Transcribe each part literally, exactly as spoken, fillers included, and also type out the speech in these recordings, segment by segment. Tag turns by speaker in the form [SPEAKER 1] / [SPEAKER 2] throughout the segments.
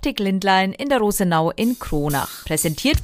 [SPEAKER 1] Optik-Lindlein in der Rosenau in Kronach. Präsentiert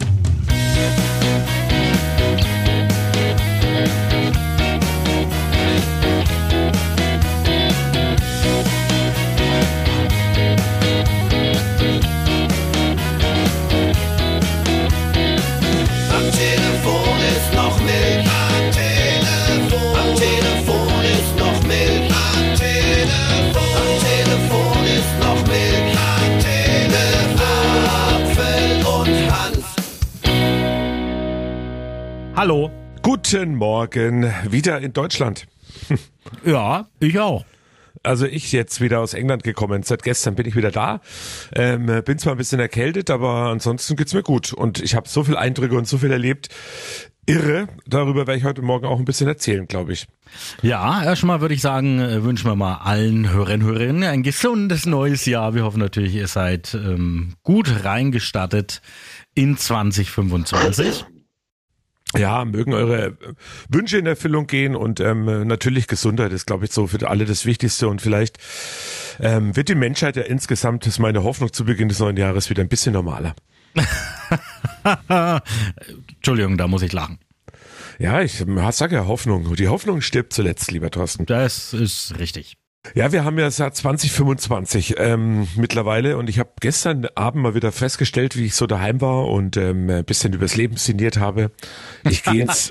[SPEAKER 2] Hallo.
[SPEAKER 3] Guten Morgen, wieder in Deutschland.
[SPEAKER 2] Ja, ich auch.
[SPEAKER 3] Also ich jetzt wieder aus England gekommen. Seit gestern bin ich wieder da. Ähm, bin zwar ein bisschen erkältet, aber ansonsten geht's mir gut. Und ich habe so viele Eindrücke und so viel erlebt. Irre. Darüber werde ich heute Morgen auch ein bisschen erzählen, glaube ich.
[SPEAKER 2] Ja, erstmal würde ich sagen, wünschen wir mal allen Hörern und Hörerinnen ein gesundes neues Jahr. Wir hoffen natürlich, ihr seid ähm, gut reingestattet in zwanzig fünfundzwanzig.
[SPEAKER 3] Ja, mögen eure Wünsche in Erfüllung gehen und ähm, natürlich Gesundheit ist, glaube ich, so für alle das Wichtigste und vielleicht ähm, wird die Menschheit ja insgesamt, das ist meine Hoffnung zu Beginn des neuen Jahres, wieder ein bisschen normaler.
[SPEAKER 2] Entschuldigung, da muss ich lachen.
[SPEAKER 3] Ja, ich sage ja Hoffnung. Die Hoffnung stirbt zuletzt, lieber Thorsten.
[SPEAKER 2] Das ist richtig.
[SPEAKER 3] Ja, wir haben ja das Jahr zwanzig fünfundzwanzig ähm, mittlerweile und ich habe gestern Abend mal wieder festgestellt, wie ich so daheim war und ähm, ein bisschen übers Leben sinniert habe. Ich gehe ins,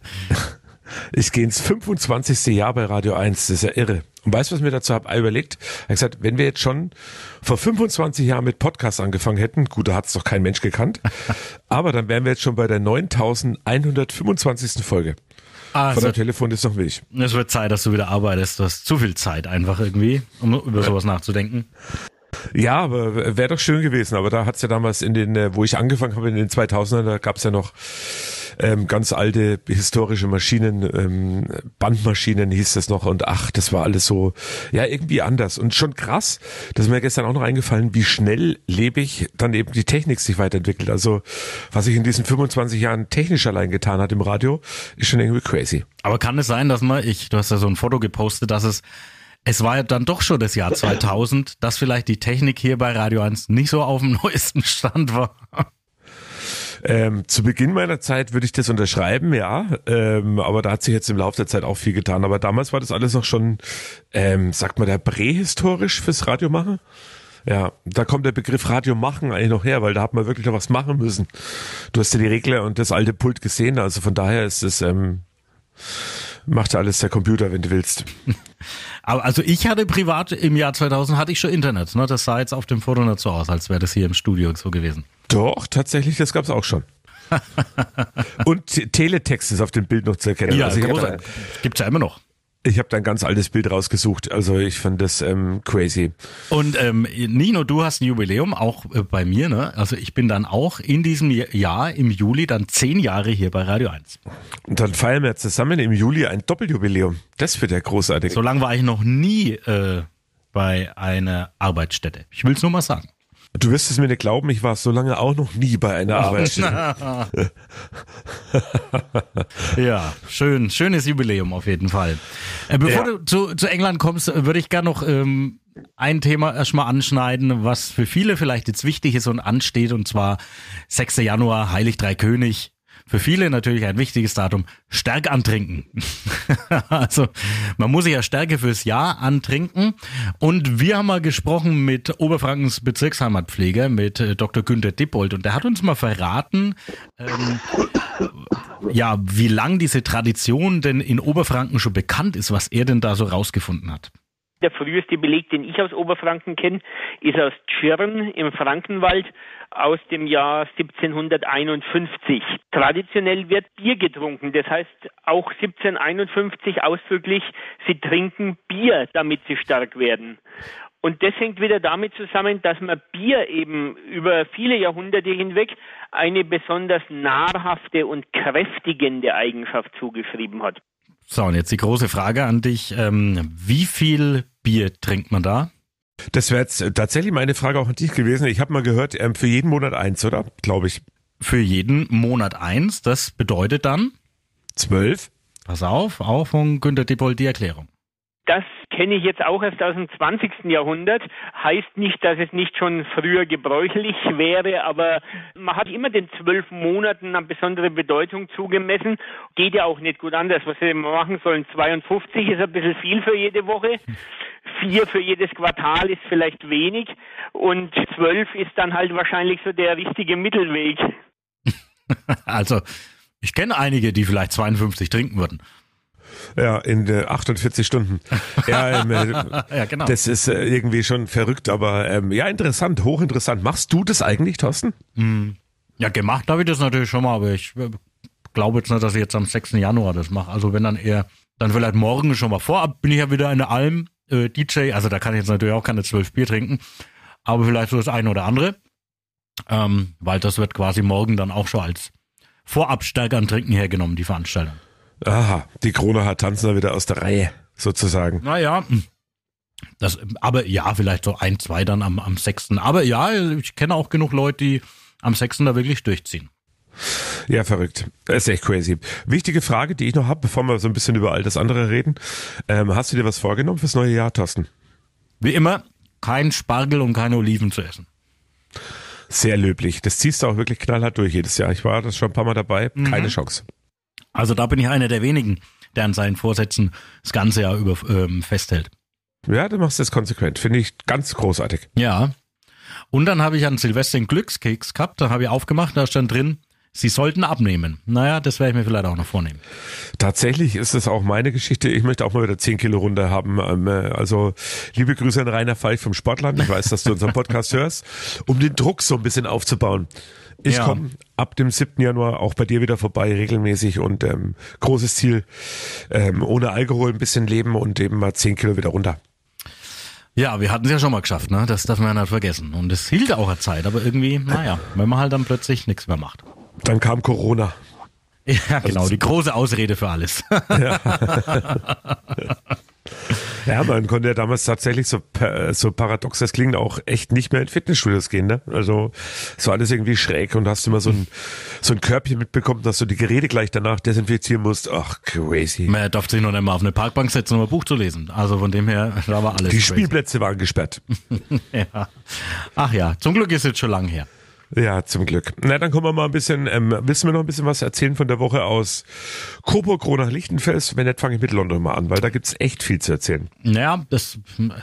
[SPEAKER 3] ich gehe ins fünfundzwanzigste Jahr bei Radio eins, das ist ja irre. Und weißt du, was mir dazu habe überlegt? Ich habe gesagt, wenn wir jetzt schon vor fünfundzwanzig Jahren mit Podcasts angefangen hätten, gut, da hat es doch kein Mensch gekannt, aber dann wären wir jetzt schon bei der neuntausendeinhundertfünfundzwanzigsten Folge.
[SPEAKER 2] Also,
[SPEAKER 3] von der Telefon ist noch milch.
[SPEAKER 2] Es wird Zeit, dass du wieder arbeitest. Du hast zu viel Zeit einfach irgendwie, um über sowas nachzudenken.
[SPEAKER 3] Ja, aber wäre doch schön gewesen. Aber da hat's ja damals in den, wo ich angefangen habe in den zweitausendern, da gab's ja noch ähm, ganz alte historische Maschinen, ähm, Bandmaschinen hieß das noch. Und ach, das war alles so, ja, irgendwie anders. Und schon krass, das ist mir gestern auch noch eingefallen, wie schnelllebig dann eben die Technik sich weiterentwickelt. Also was sich in diesen fünfundzwanzig Jahren technisch allein getan hat im Radio, ist schon irgendwie crazy.
[SPEAKER 2] Aber kann es sein, dass man, ich, du hast ja so ein Foto gepostet, dass es Es war ja dann doch schon das Jahr zweitausend, dass vielleicht die Technik hier bei Radio eins nicht so auf dem neuesten Stand war.
[SPEAKER 3] Ähm, zu Beginn meiner Zeit würde ich das unterschreiben, ja, ähm, aber da hat sich jetzt im Laufe der Zeit auch viel getan. Aber damals war das alles noch schon, ähm, sagt man da, prähistorisch fürs Radio machen? Ja, da kommt der Begriff Radio machen eigentlich noch her, weil da hat man wirklich noch was machen müssen. Du hast ja die Regler und das alte Pult gesehen, also von daher ist es... Ähm, macht alles der Computer, wenn du willst.
[SPEAKER 2] Aber also ich hatte privat im Jahr zweitausend hatte ich schon Internet, ne? Das sah jetzt auf dem Foto nicht so aus, als wäre das hier im Studio so gewesen.
[SPEAKER 3] Doch, tatsächlich, das gab's auch schon. Und T- Teletext ist auf dem Bild noch zu erkennen.
[SPEAKER 2] Ja,
[SPEAKER 3] also ich
[SPEAKER 2] großartig.
[SPEAKER 3] Hab,
[SPEAKER 2] Gibt's ja immer noch.
[SPEAKER 3] ich habe da ein ganz altes Bild rausgesucht, also ich fand das ähm, crazy.
[SPEAKER 2] Und ähm, Nino, du hast ein Jubiläum, auch äh, bei mir, ne? Also ich bin dann auch in diesem Jahr im Juli dann zehn Jahre hier bei Radio eins.
[SPEAKER 3] Und dann feiern wir zusammen im Juli ein Doppeljubiläum. Das wird ja großartig.
[SPEAKER 2] So lange war ich noch nie äh, bei einer Arbeitsstätte. Ich will's nur mal sagen.
[SPEAKER 3] Du wirst es mir nicht glauben, ich war so lange auch noch nie bei einer Arbeitsstätte.
[SPEAKER 2] Ja, schön, schönes Jubiläum auf jeden Fall. Äh, bevor
[SPEAKER 3] Ja.
[SPEAKER 2] du zu, zu England kommst, würde ich gerne noch ähm, ein Thema erstmal anschneiden, was für viele vielleicht jetzt wichtig ist und ansteht, und zwar sechster Januar, Heilig Drei König. Für viele natürlich ein wichtiges Datum. Stärke antrinken. Also man muss sich ja Stärke fürs Jahr antrinken. Und wir haben mal gesprochen mit Oberfrankens Bezirksheimatpfleger, mit äh, Doktor Günther Dippold. Und der hat uns mal verraten, ähm, ja, wie lang diese Tradition denn in Oberfranken schon bekannt ist, was er denn da so rausgefunden hat.
[SPEAKER 4] Der früheste Beleg, den ich aus Oberfranken kenne, ist aus Tschirn im Frankenwald aus dem Jahr siebzehnhunderteinundfünfzig. Traditionell wird Bier getrunken, das heißt auch siebzehnhunderteinundfünfzig ausdrücklich, sie trinken Bier, damit sie stark werden. Und das hängt wieder damit zusammen, dass man Bier eben über viele Jahrhunderte hinweg eine besonders nahrhafte und kräftigende Eigenschaft zugeschrieben hat.
[SPEAKER 2] So, und jetzt die große Frage an dich. Ähm, wie viel Bier trinkt man da?
[SPEAKER 3] Das wäre jetzt tatsächlich meine Frage auch an dich gewesen. Ich habe mal gehört, ähm, für jeden Monat eins, oder? Glaube ich.
[SPEAKER 2] Für jeden Monat eins. Das bedeutet dann?
[SPEAKER 3] Zwölf.
[SPEAKER 2] Pass auf, auch von Günther Dippold die Erklärung.
[SPEAKER 4] Das kenne ich jetzt auch erst aus dem zwanzigsten Jahrhundert. Heißt nicht, dass es nicht schon früher gebräuchlich wäre, aber man hat immer den zwölf Monaten eine besondere Bedeutung zugemessen. Geht ja auch nicht gut anders. Was sie machen sollen, zweiundfünfzig ist ein bisschen viel für jede Woche. Vier für jedes Quartal ist vielleicht wenig. Und zwölf ist dann halt wahrscheinlich so der richtige Mittelweg.
[SPEAKER 2] Also, ich kenne einige, die vielleicht zweiundfünfzig trinken würden.
[SPEAKER 3] Ja, in äh, achtundvierzig Stunden. Ja, ähm, äh,
[SPEAKER 2] ja, genau.
[SPEAKER 3] Das ist äh, irgendwie schon verrückt, aber ähm, ja, interessant, hochinteressant. Machst du das eigentlich, Thorsten?
[SPEAKER 2] Ja, gemacht habe ich das natürlich schon mal, aber ich äh, glaube jetzt nicht, dass ich jetzt am sechsten Januar das mache. Also wenn dann eher, dann vielleicht morgen schon mal vorab, bin ich ja wieder in der Alm, äh, D J, also da kann ich jetzt natürlich auch keine zwölf Bier trinken, aber vielleicht so das eine oder andere, ähm, weil das wird quasi morgen dann auch schon als Vorabstärke an Trinken hergenommen, die Veranstaltung.
[SPEAKER 3] Aha, die Krone hat tanzen da wieder aus der Reihe, sozusagen.
[SPEAKER 2] Naja, das, aber ja, vielleicht so ein, zwei dann am, am sechsten Aber ja, ich kenne auch genug Leute, die am sechsten da wirklich durchziehen.
[SPEAKER 3] Ja, verrückt. Das ist echt crazy. Wichtige Frage, die ich noch habe, bevor wir so ein bisschen über all das andere reden. Ähm, hast du dir was vorgenommen fürs neue Jahr, Thorsten?
[SPEAKER 2] Wie immer, kein Spargel und keine Oliven zu essen.
[SPEAKER 3] Sehr löblich. Das ziehst du auch wirklich knallhart durch jedes Jahr. Ich war das schon ein paar Mal dabei. Keine mhm. Chance.
[SPEAKER 2] Also da bin ich einer der wenigen, der an seinen Vorsätzen das ganze Jahr über ähm, festhält.
[SPEAKER 3] Ja, du machst das konsequent. Finde ich ganz großartig.
[SPEAKER 2] Ja. Und dann habe ich an Silvester einen Glückskeks gehabt. Da habe ich aufgemacht, da stand drin, Sie sollten abnehmen. Naja, das werde ich mir vielleicht auch noch vornehmen.
[SPEAKER 3] Tatsächlich ist das auch meine Geschichte. Ich möchte auch mal wieder zehn Kilo runter haben. Also liebe Grüße an Rainer Falch vom Sportland. Ich weiß, dass du unseren Podcast hörst, um den Druck so ein bisschen aufzubauen. Ich ja. komme ab dem siebten Januar auch bei dir wieder vorbei, regelmäßig und ähm, großes Ziel, ähm, ohne Alkohol ein bisschen leben und eben mal zehn Kilo wieder runter.
[SPEAKER 2] Ja, wir hatten es ja schon mal geschafft, ne? Das darf man ja nicht vergessen. Und es hielt auch eine Zeit, aber irgendwie, naja, wenn man halt dann plötzlich nichts mehr macht.
[SPEAKER 3] Dann kam Corona.
[SPEAKER 2] Ja, genau, also, die große Ausrede für alles.
[SPEAKER 3] Ja. Ja, man konnte ja damals tatsächlich so, so paradox, das klingt auch echt nicht mehr in Fitnessstudios gehen, ne? Also, es war alles irgendwie schräg und hast immer so ein, so ein Körbchen mitbekommen, dass du die Geräte gleich danach desinfizieren musst. Ach, crazy.
[SPEAKER 2] Man darf sich noch nicht mal auf eine Parkbank setzen, um ein Buch zu lesen. Also von dem her, da war alles
[SPEAKER 3] Die
[SPEAKER 2] crazy.
[SPEAKER 3] Spielplätze waren gesperrt.
[SPEAKER 2] Ja. Ach ja, zum Glück ist es schon lang her.
[SPEAKER 3] Ja, zum Glück. Na, dann kommen wir mal ein bisschen, ähm, willst du mir noch ein bisschen was erzählen von der Woche aus Coburg, Kronach, Lichtenfels? Wenn nicht, fange ich mit London mal an, weil da gibt's echt viel zu erzählen.
[SPEAKER 2] Naja, das,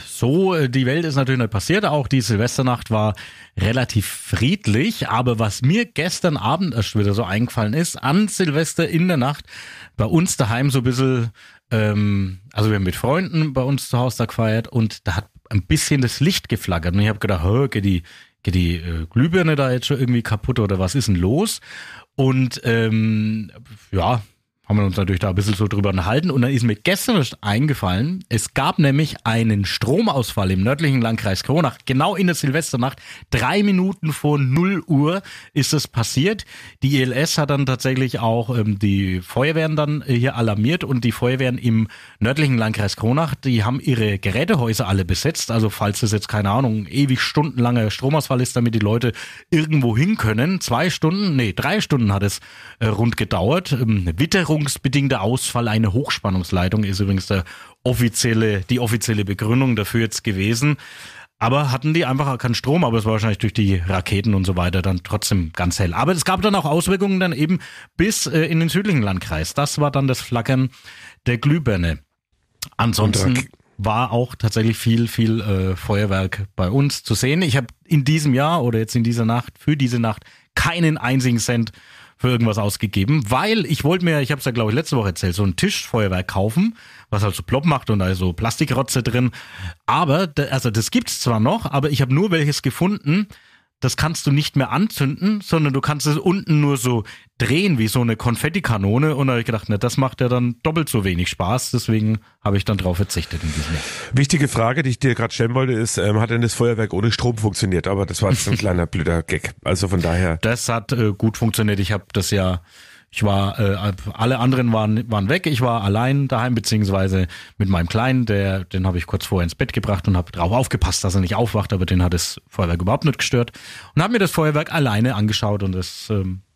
[SPEAKER 2] so, die Welt ist natürlich nicht passiert. Auch die Silvesternacht war relativ friedlich. Aber was mir gestern Abend erst wieder so eingefallen ist, an Silvester in der Nacht, bei uns daheim so ein bisschen, ähm, also wir haben mit Freunden bei uns zu Hause da gefeiert und da hat ein bisschen das Licht geflackert. Und ich habe gedacht, hör, geht die, geht die äh, Glühbirne da jetzt schon irgendwie kaputt oder was ist denn los? Und ähm, ja, haben wir uns natürlich da ein bisschen so drüber unterhalten und dann ist mir gestern erst eingefallen, es gab nämlich einen Stromausfall im nördlichen Landkreis Kronach, genau in der Silvesternacht, drei Minuten vor null Uhr ist es passiert. Die I L S hat dann tatsächlich auch ähm, die Feuerwehren dann hier alarmiert und die Feuerwehren im nördlichen Landkreis Kronach, die haben ihre Gerätehäuser alle besetzt, also falls es jetzt, keine Ahnung, ewig stundenlanger Stromausfall ist, damit die Leute irgendwo hin können, zwei Stunden, nee, drei Stunden hat es äh, rund gedauert, ähm, Witterung bedingter Ausfall einer Hochspannungsleitung ist übrigens der offizielle, die offizielle Begründung dafür jetzt gewesen. Aber hatten die einfach keinen Strom, aber es war wahrscheinlich durch die Raketen und so weiter dann trotzdem ganz hell. Aber es gab dann auch Auswirkungen dann eben bis äh, in den südlichen Landkreis. Das war dann das Flackern der Glühbirne. Ansonsten war auch tatsächlich viel, viel äh, Feuerwerk bei uns zu sehen. Ich habe in diesem Jahr oder jetzt in dieser Nacht, für diese Nacht, keinen einzigen Cent für irgendwas ausgegeben, weil ich wollte mir, ich habe es ja glaube ich letzte Woche erzählt, so ein Tischfeuerwerk kaufen, was halt so plopp macht und da ist so Plastikrotze drin. Aber, also das gibt's zwar noch, aber ich habe nur welches gefunden, das kannst du nicht mehr anzünden, sondern du kannst es unten nur so drehen wie so eine Konfettikanone. Und da habe ich gedacht, na, das macht ja dann doppelt so wenig Spaß. Deswegen habe ich dann drauf verzichtet in diesem Jahr.
[SPEAKER 3] Wichtige Frage, die ich dir gerade stellen wollte, ist, ähm, hat denn das Feuerwerk ohne Strom funktioniert? Aber das war jetzt ein kleiner blöder Gag. Also von daher.
[SPEAKER 2] Das hat äh, gut funktioniert. Ich habe das ja... Ich war, äh, alle anderen waren waren weg. Ich war allein daheim, beziehungsweise mit meinem Kleinen, der, den habe ich kurz vorher ins Bett gebracht und habe drauf aufgepasst, dass er nicht aufwacht, aber den hat das Feuerwerk überhaupt nicht gestört. Und habe mir das Feuerwerk alleine angeschaut und das ähm,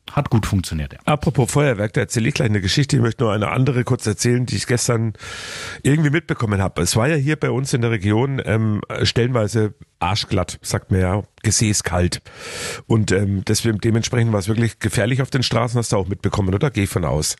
[SPEAKER 2] hat gut funktioniert, ja.
[SPEAKER 3] Apropos Feuerwerk, da erzähle ich gleich eine Geschichte. Ich möchte nur eine andere kurz erzählen, die ich gestern irgendwie mitbekommen habe. Es war ja hier bei uns in der Region ähm, stellenweise arschglatt, sagt man ja, gesäßkalt. Und ähm, deswegen, dementsprechend war es wirklich gefährlich auf den Straßen, hast du auch mitbekommen, oder? Gehe ich von aus.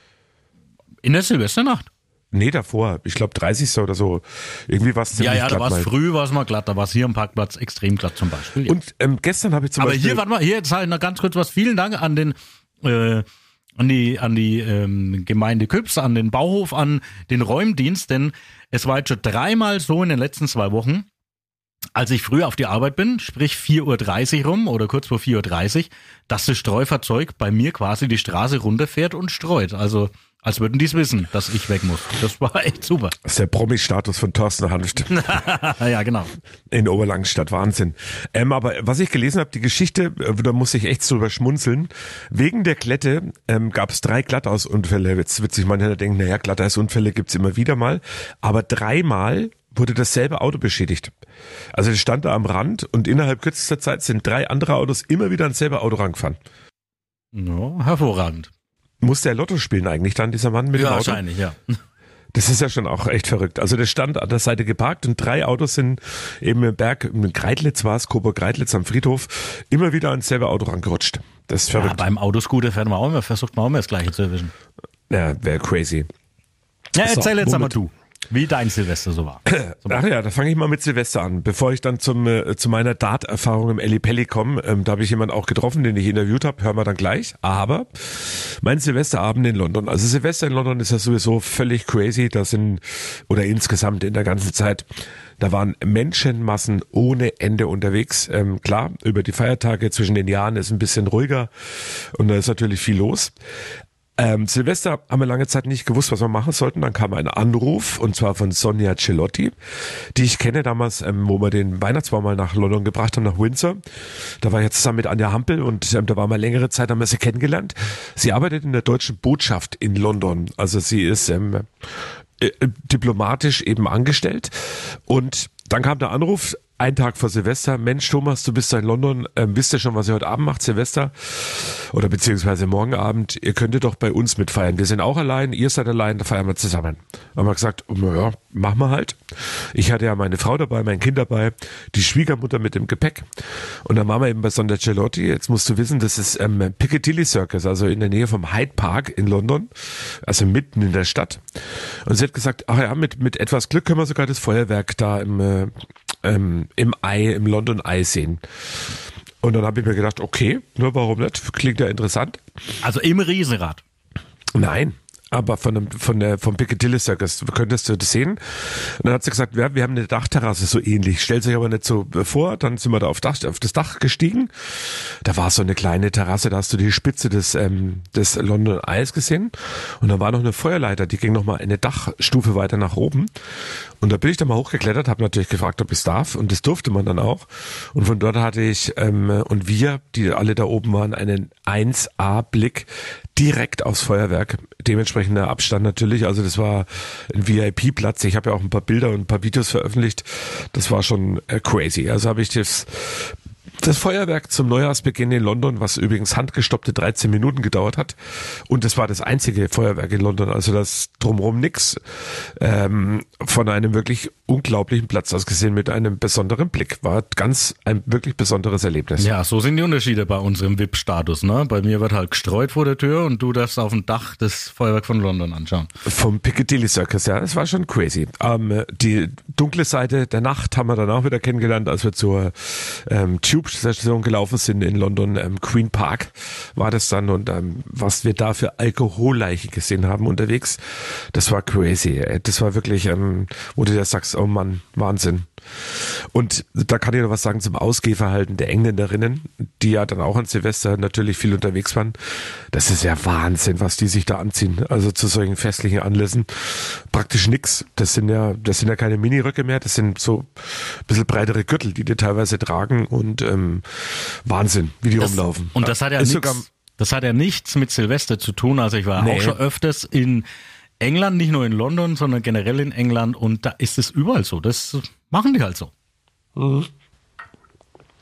[SPEAKER 2] In der Silvesternacht?
[SPEAKER 3] Nee, davor. Ich glaube dreißigsten oder so. Irgendwie war es ziemlich
[SPEAKER 2] Ja, ja,
[SPEAKER 3] glatt
[SPEAKER 2] da war es
[SPEAKER 3] mal.
[SPEAKER 2] früh, war es mal glatt. Da war es hier am Parkplatz extrem glatt zum Beispiel. Ja.
[SPEAKER 3] Und ähm, gestern habe ich zum
[SPEAKER 2] Aber
[SPEAKER 3] Beispiel...
[SPEAKER 2] hier, warte mal, hier jetzt halt noch ganz kurz was. Vielen Dank an den, äh, an die, an die ähm, Gemeinde Küps, an den Bauhof, an den Räumdienst, denn es war jetzt schon dreimal so in den letzten zwei Wochen, als ich früh auf die Arbeit bin, sprich vier Uhr dreißig rum oder kurz vor vier Uhr dreißig, dass das Streufahrzeug bei mir quasi die Straße runterfährt und streut. Also als würden die es wissen, dass ich weg muss. Das war echt super.
[SPEAKER 3] Das ist der Promi-Status von Thorsten Hanft.
[SPEAKER 2] Ja, genau.
[SPEAKER 3] In Oberlangenstadt, Wahnsinn. Ähm, aber was ich gelesen habe, die Geschichte, äh, da muss ich echt drüber schmunzeln. Wegen der Klette ähm, gab es drei Glattausunfälle. Jetzt wird sich mancher denken, naja, Glattausunfälle gibt's immer wieder mal. Aber dreimal wurde dasselbe Auto beschädigt. Also das stand da am Rand und innerhalb kürzester Zeit sind drei andere Autos immer wieder ans selbe Auto rangefahren.
[SPEAKER 2] Ja, hervorragend.
[SPEAKER 3] Muss der Lotto spielen eigentlich dann, dieser Mann mit
[SPEAKER 2] Ja,
[SPEAKER 3] dem Auto?
[SPEAKER 2] wahrscheinlich, ja.
[SPEAKER 3] Das ist ja schon auch echt verrückt. Also der stand an der Seite geparkt und drei Autos sind eben im Berg, in Greidlitz war es, Coburg-Greidlitz am Friedhof, immer wieder ans selbe Auto rangerutscht. Das ist
[SPEAKER 2] Ja,
[SPEAKER 3] verrückt.
[SPEAKER 2] beim Autoscooter fährt man auch immer, versucht man auch immer das Gleiche zu erwischen.
[SPEAKER 3] Ja, wäre crazy.
[SPEAKER 2] Ja,
[SPEAKER 3] So,
[SPEAKER 2] erzähl jetzt
[SPEAKER 3] womit-
[SPEAKER 2] einmal du, wie dein Silvester so war.
[SPEAKER 3] Ach ja, da fange ich mal mit Silvester an. Bevor ich dann zum äh, zu meiner Dart-Erfahrung im Elli Pelli komme, ähm, da habe ich jemanden auch getroffen, den ich interviewt habe, hören wir dann gleich. Aber mein Silvesterabend in London. Also Silvester in London ist ja sowieso völlig crazy. Da sind, oder insgesamt in der ganzen Zeit, da waren Menschenmassen ohne Ende unterwegs. Ähm, klar, über die Feiertage zwischen den Jahren ist ein bisschen ruhiger und da ist natürlich viel los. Ähm, Silvester haben wir lange Zeit nicht gewusst, was wir machen sollten. Dann kam ein Anruf, und zwar von Sonja Celotti, die ich kenne damals, ähm, wo wir den Weihnachtsbaum mal nach London gebracht haben, nach Windsor. Da war ich jetzt zusammen mit Anja Hampel und ähm, da waren wir längere Zeit, haben wir sie kennengelernt. Sie arbeitet in der deutschen Botschaft in London. Also sie ist ähm, äh, diplomatisch eben angestellt. Und dann kam der Anruf, ein Tag vor Silvester, Mensch Thomas, du bist da in London, ähm, wisst ihr schon, was ihr heute Abend macht, Silvester? Oder beziehungsweise morgen Abend, ihr könntet doch bei uns mitfeiern. Wir sind auch allein, ihr seid allein, da feiern wir zusammen. Da haben wir gesagt, naja, machen wir halt. Ich hatte ja meine Frau dabei, mein Kind dabei, die Schwiegermutter mit dem Gepäck. Und dann waren wir eben bei Sonja Celotti. Jetzt musst du wissen, das ist ähm, Piccadilly Circus, also in der Nähe vom Hyde Park in London, also mitten in der Stadt. Und sie hat gesagt, ach ja, mit, mit etwas Glück können wir sogar das Feuerwerk da im, äh, ähm, im Eye, im London Eye sehen. Und dann habe ich mir gedacht, okay, nur warum nicht? Klingt ja interessant.
[SPEAKER 2] Also im Riesenrad.
[SPEAKER 3] Nein, aber von dem, von der, vom Piccadilly Circus könntest du das sehen. Und dann hat sie gesagt, ja, wir haben eine Dachterrasse so ähnlich. Stellt sich aber nicht so vor. Dann sind wir da auf, Dach, auf das Dach gestiegen. Da war so eine kleine Terrasse, da hast du die Spitze des, ähm, des London Eyes gesehen. Und da war noch eine Feuerleiter, die ging nochmal eine Dachstufe weiter nach oben. Und da bin ich dann mal hochgeklettert, habe natürlich gefragt, ob ich es darf. Und das durfte man dann auch. Und von dort hatte ich ähm, und wir, die alle da oben waren, einen eins A-Blick direkt aufs Feuerwerk. Dementsprechender Abstand natürlich. Also das war ein V I P-Platz. Ich habe ja auch ein paar Bilder und ein paar Videos veröffentlicht. Das war schon äh, crazy. Also habe ich das... Das Feuerwerk zum Neujahrsbeginn in London, was übrigens handgestoppte dreizehn Minuten gedauert hat. Und das war das einzige Feuerwerk in London, also das drumherum nix. Ähm, von einem wirklich unglaublichen Platz aus gesehen mit einem besonderen Blick. War ganz ein wirklich besonderes Erlebnis.
[SPEAKER 2] Ja, so sind die Unterschiede bei unserem V I P-Status. Ne? Bei mir wird halt gestreut vor der Tür und du darfst auf dem Dach das Feuerwerk von London anschauen.
[SPEAKER 3] Vom Piccadilly Circus, ja, das war schon crazy. Ähm, die dunkle Seite der Nacht haben wir dann auch wieder kennengelernt, als wir zur ähm, Tube-Station gelaufen sind in London, ähm, Queen Park war das dann, und ähm, was wir da für Alkoholleichen gesehen haben unterwegs, das war crazy. Ey. Das war wirklich, ähm, wo du dir sagst, oh Mann, Wahnsinn. Und da kann ich noch was sagen zum Ausgehverhalten der Engländerinnen, die ja dann auch an Silvester natürlich viel unterwegs waren. Das ist ja Wahnsinn, was die sich da anziehen. Also zu solchen festlichen Anlässen. Praktisch nix. Das sind ja, das sind ja keine Miniröcke mehr. Das sind so ein bisschen breitere Gürtel, die die teilweise tragen, und ähm, Wahnsinn, wie die
[SPEAKER 2] Das,
[SPEAKER 3] rumlaufen.
[SPEAKER 2] und das hat ja
[SPEAKER 3] Ist
[SPEAKER 2] nichts,
[SPEAKER 3] sogar-
[SPEAKER 2] das hat ja nichts mit Silvester zu tun. Also ich war
[SPEAKER 3] Nee.
[SPEAKER 2] auch schon öfters in England, nicht nur in London, sondern generell in England, und da ist es überall so. Das machen die halt so.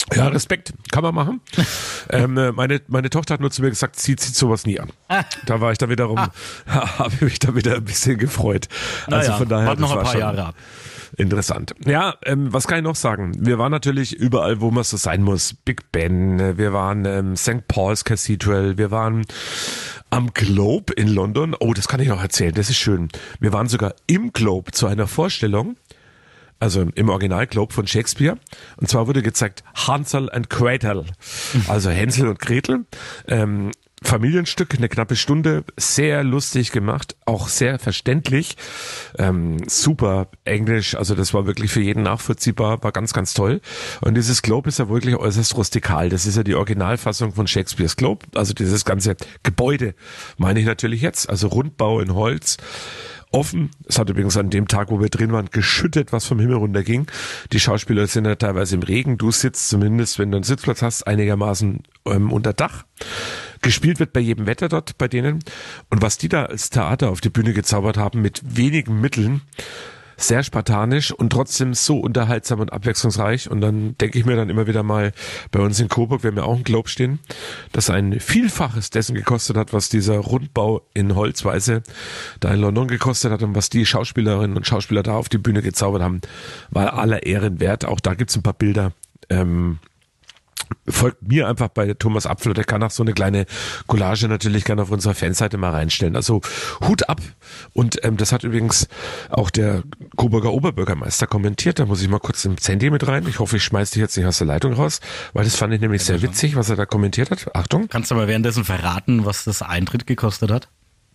[SPEAKER 3] Ja, Respekt, kann man machen. ähm, meine, meine Tochter hat nur zu mir gesagt, sie zieht sowas nie an. Da war ich dann wiederum, ah. habe ich mich da wieder ein bisschen gefreut.
[SPEAKER 2] Naja,
[SPEAKER 3] also von daher,
[SPEAKER 2] warte noch
[SPEAKER 3] das
[SPEAKER 2] ein
[SPEAKER 3] war
[SPEAKER 2] paar
[SPEAKER 3] schon
[SPEAKER 2] Jahre ab.
[SPEAKER 3] Interessant. Ja, ähm, was kann ich noch sagen? Wir waren natürlich überall, wo man so sein muss. Big Ben, wir waren ähm, Sankt Paul's Cathedral, wir waren am Globe in London. Oh, das kann ich noch erzählen, das ist schön. Wir waren sogar im Globe zu einer Vorstellung, also im Original Globe von Shakespeare. Und zwar wurde gezeigt Hansel and Gretel, also Hänsel und Gretel. Ähm, Familienstück, eine knappe Stunde, sehr lustig gemacht, auch sehr verständlich, ähm, super Englisch, also das war wirklich für jeden nachvollziehbar, war ganz, ganz toll. Und dieses Globe ist ja wirklich äußerst rustikal, das ist ja die Originalfassung von Shakespeares Globe, also dieses ganze Gebäude, meine ich natürlich jetzt, also Rundbau in Holz, offen. Es hat übrigens an dem Tag, wo wir drin waren, geschüttet, was vom Himmel runterging. Die Schauspieler sind ja teilweise im Regen. Du sitzt zumindest, wenn du einen Sitzplatz hast, einigermaßen ähm, unter Dach. Gespielt wird bei jedem Wetter dort bei denen. Und was die da als Theater auf die Bühne gezaubert haben, mit wenigen Mitteln, sehr spartanisch und trotzdem so unterhaltsam und abwechslungsreich. Und dann denke ich mir dann immer wieder mal, bei uns in Coburg, wir haben ja auch einen Globe stehen, das ein Vielfaches dessen gekostet hat, was dieser Rundbau in Holzweise da in London gekostet hat und was die Schauspielerinnen und Schauspieler da auf die Bühne gezaubert haben, war aller Ehren wert. Auch da gibt's ein paar Bilder. Ähm, folgt mir einfach bei Thomas Apfel, der kann auch so eine kleine Collage natürlich gerne auf unserer Fanseite mal reinstellen. Also Hut ab. Und ähm, das hat übrigens auch der Coburger Oberbürgermeister kommentiert. Da muss ich mal kurz den Sandy mit rein. Ich hoffe, ich schmeiß dich jetzt nicht aus der Leitung raus, weil das fand ich nämlich sehr witzig, was er da kommentiert hat. Achtung.
[SPEAKER 2] Kannst du aber währenddessen verraten, was das Eintritt gekostet hat?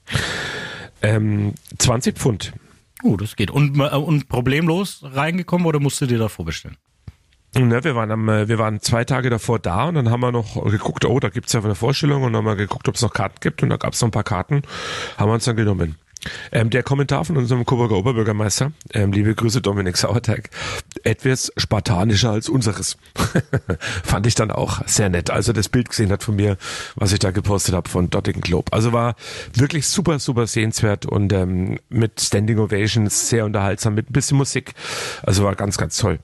[SPEAKER 3] Ähm, zwanzig Pfund.
[SPEAKER 2] Oh, das geht. Und, und problemlos reingekommen oder musst du dir da vorbestellen?
[SPEAKER 3] Ja, wir waren am, wir waren zwei Tage davor da und dann haben wir noch geguckt, oh, da gibt's ja eine Vorstellung und dann haben wir geguckt, ob es noch Karten gibt und da gab's noch ein paar Karten, haben wir uns dann genommen. Ähm, der Kommentar von unserem Coburger Oberbürgermeister, ähm, liebe Grüße Dominik Sauerteig, etwas spartanischer als unseres. Fand ich dann auch sehr nett, als er das Bild gesehen hat von mir, was ich da gepostet habe von dortigen Globe. Also war wirklich super, super sehenswert und ähm, mit Standing Ovations, sehr unterhaltsam, mit ein bisschen Musik. Also war ganz, ganz toll.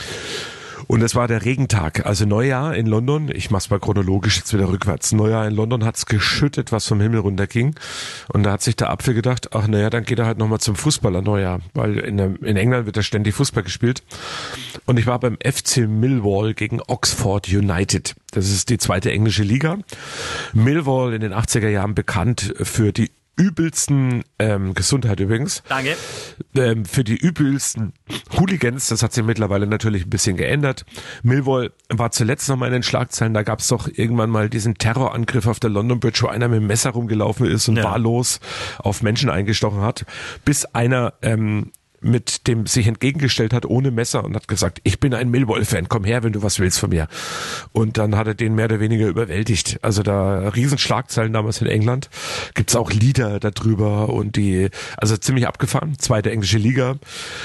[SPEAKER 3] Und es war der Regentag, also Neujahr in London, ich mach's mal chronologisch jetzt wieder rückwärts, Neujahr in London hat's geschüttet, was vom Himmel runterging und da hat sich der Apfel gedacht, ach naja, dann geht er halt nochmal zum Fußball an Neujahr, weil in, der, in England wird ja ständig Fußball gespielt und ich war beim F C Millwall gegen Oxford United, das ist die zweite englische Liga. Millwall in den achtziger Jahren bekannt für die übelsten, ähm, Gesundheit übrigens.
[SPEAKER 2] Danke.
[SPEAKER 3] Ähm, für die übelsten Hooligans, das hat sich mittlerweile natürlich ein bisschen geändert. Millwall war zuletzt noch mal in den Schlagzeilen, da gab es doch irgendwann mal diesen Terrorangriff auf der London Bridge, wo einer mit dem Messer rumgelaufen ist und ja. wahllos auf Menschen eingestochen hat, bis einer ähm, mit dem sich entgegengestellt hat ohne Messer und hat gesagt, ich bin ein Millwall-Fan, komm her, wenn du was willst von mir. Und dann hat er den mehr oder weniger überwältigt. Also da Riesenschlagzeilen damals in England. Gibt's auch Lieder darüber und die, also ziemlich abgefahren. Zweite englische Liga.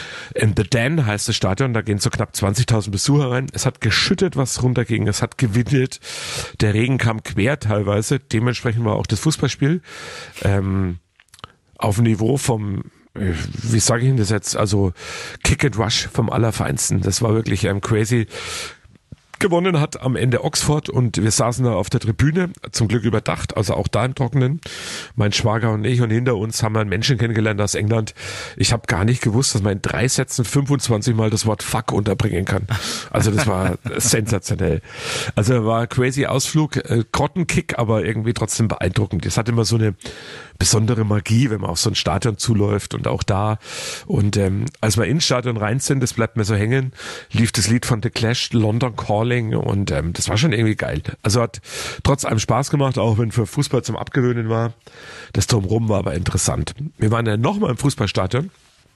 [SPEAKER 3] In The Den heißt das Stadion, da gehen so knapp zwanzigtausend Besucher rein. Es hat geschüttet, was runterging. Es hat gewindet. Der Regen kam quer teilweise. Dementsprechend war auch das Fußballspiel ähm, auf dem Niveau vom wie sage ich Ihnen das jetzt, also Kick and Rush vom Allerfeinsten. Das war wirklich ähm, crazy. Gewonnen hat am Ende Oxford und wir saßen da auf der Tribüne, zum Glück überdacht, also auch da im Trockenen. Mein Schwager und ich und hinter uns haben wir einen Menschen kennengelernt aus England. Ich habe gar nicht gewusst, dass man in drei Sätzen fünfundzwanzig Mal das Wort Fuck unterbringen kann. Also das war sensationell. Also war crazy Ausflug, äh, Grottenkick, aber irgendwie trotzdem beeindruckend. Das hat immer so eine besondere Magie, wenn man auf so ein Stadion zuläuft und auch da. Und ähm, als wir ins Stadion rein sind, das bleibt mir so hängen, lief das Lied von The Clash, London Calling und ähm, das war schon irgendwie geil. Also hat trotz allem Spaß gemacht, auch wenn für Fußball zum Abgewöhnen war. Das Drumherum war aber interessant. Wir waren ja nochmal im Fußballstadion.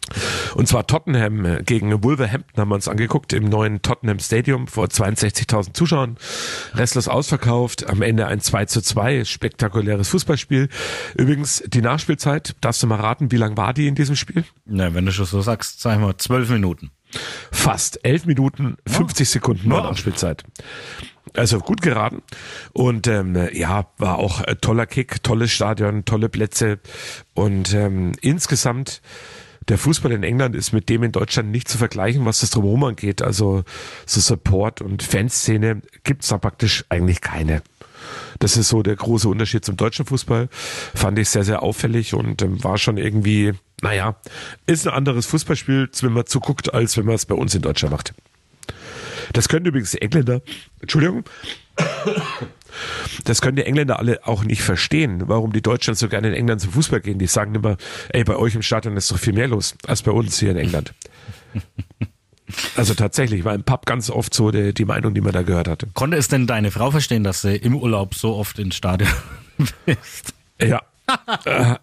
[SPEAKER 3] Und zwar Tottenham gegen Wolverhampton haben wir uns angeguckt im neuen Tottenham Stadium vor zweiundsechzigtausend Zuschauern. Restlos ausverkauft, am Ende ein zwei zu zwei, spektakuläres Fußballspiel. Übrigens, die Nachspielzeit, darfst du mal raten, wie lang war die in diesem Spiel?
[SPEAKER 2] Na, wenn du schon so sagst, sag ich mal, zwölf Minuten.
[SPEAKER 3] Fast, elf Minuten, fünfzig Sekunden war Nachspielzeit. Also gut geraten und ähm, ja, war auch ein toller Kick, tolles Stadion, tolle Plätze und ähm, insgesamt der Fußball in England ist mit dem in Deutschland nicht zu vergleichen, was das drumherum angeht. Also so Support und Fanszene gibt's da praktisch eigentlich keine. Das ist so der große Unterschied zum deutschen Fußball. Fand ich sehr, sehr auffällig und ähm, war schon irgendwie, naja, ist ein anderes Fußballspiel, wenn man zuguckt, als wenn man es bei uns in Deutschland macht. Das können übrigens die Engländer, Entschuldigung, das können die Engländer alle auch nicht verstehen, warum die Deutschen so gerne in England zum Fußball gehen. Die sagen immer, ey, bei euch im Stadion ist doch viel mehr los, als bei uns hier in England. Also tatsächlich war im Pub ganz oft so die, die Meinung, die man da gehört hatte.
[SPEAKER 2] Konnte es denn deine Frau verstehen, dass du im Urlaub so oft ins Stadion bist?
[SPEAKER 3] Ja. äh,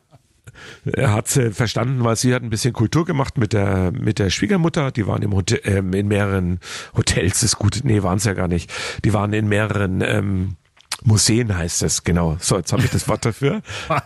[SPEAKER 3] er hat sie verstanden, weil sie hat ein bisschen Kultur gemacht mit der mit der Schwiegermutter. Die waren im Hotel, ähm, in mehreren Hotels, ist gut, nee, waren es ja gar nicht. Die waren in mehreren ähm, Museen, heißt es, genau. So, jetzt habe ich das Wort dafür.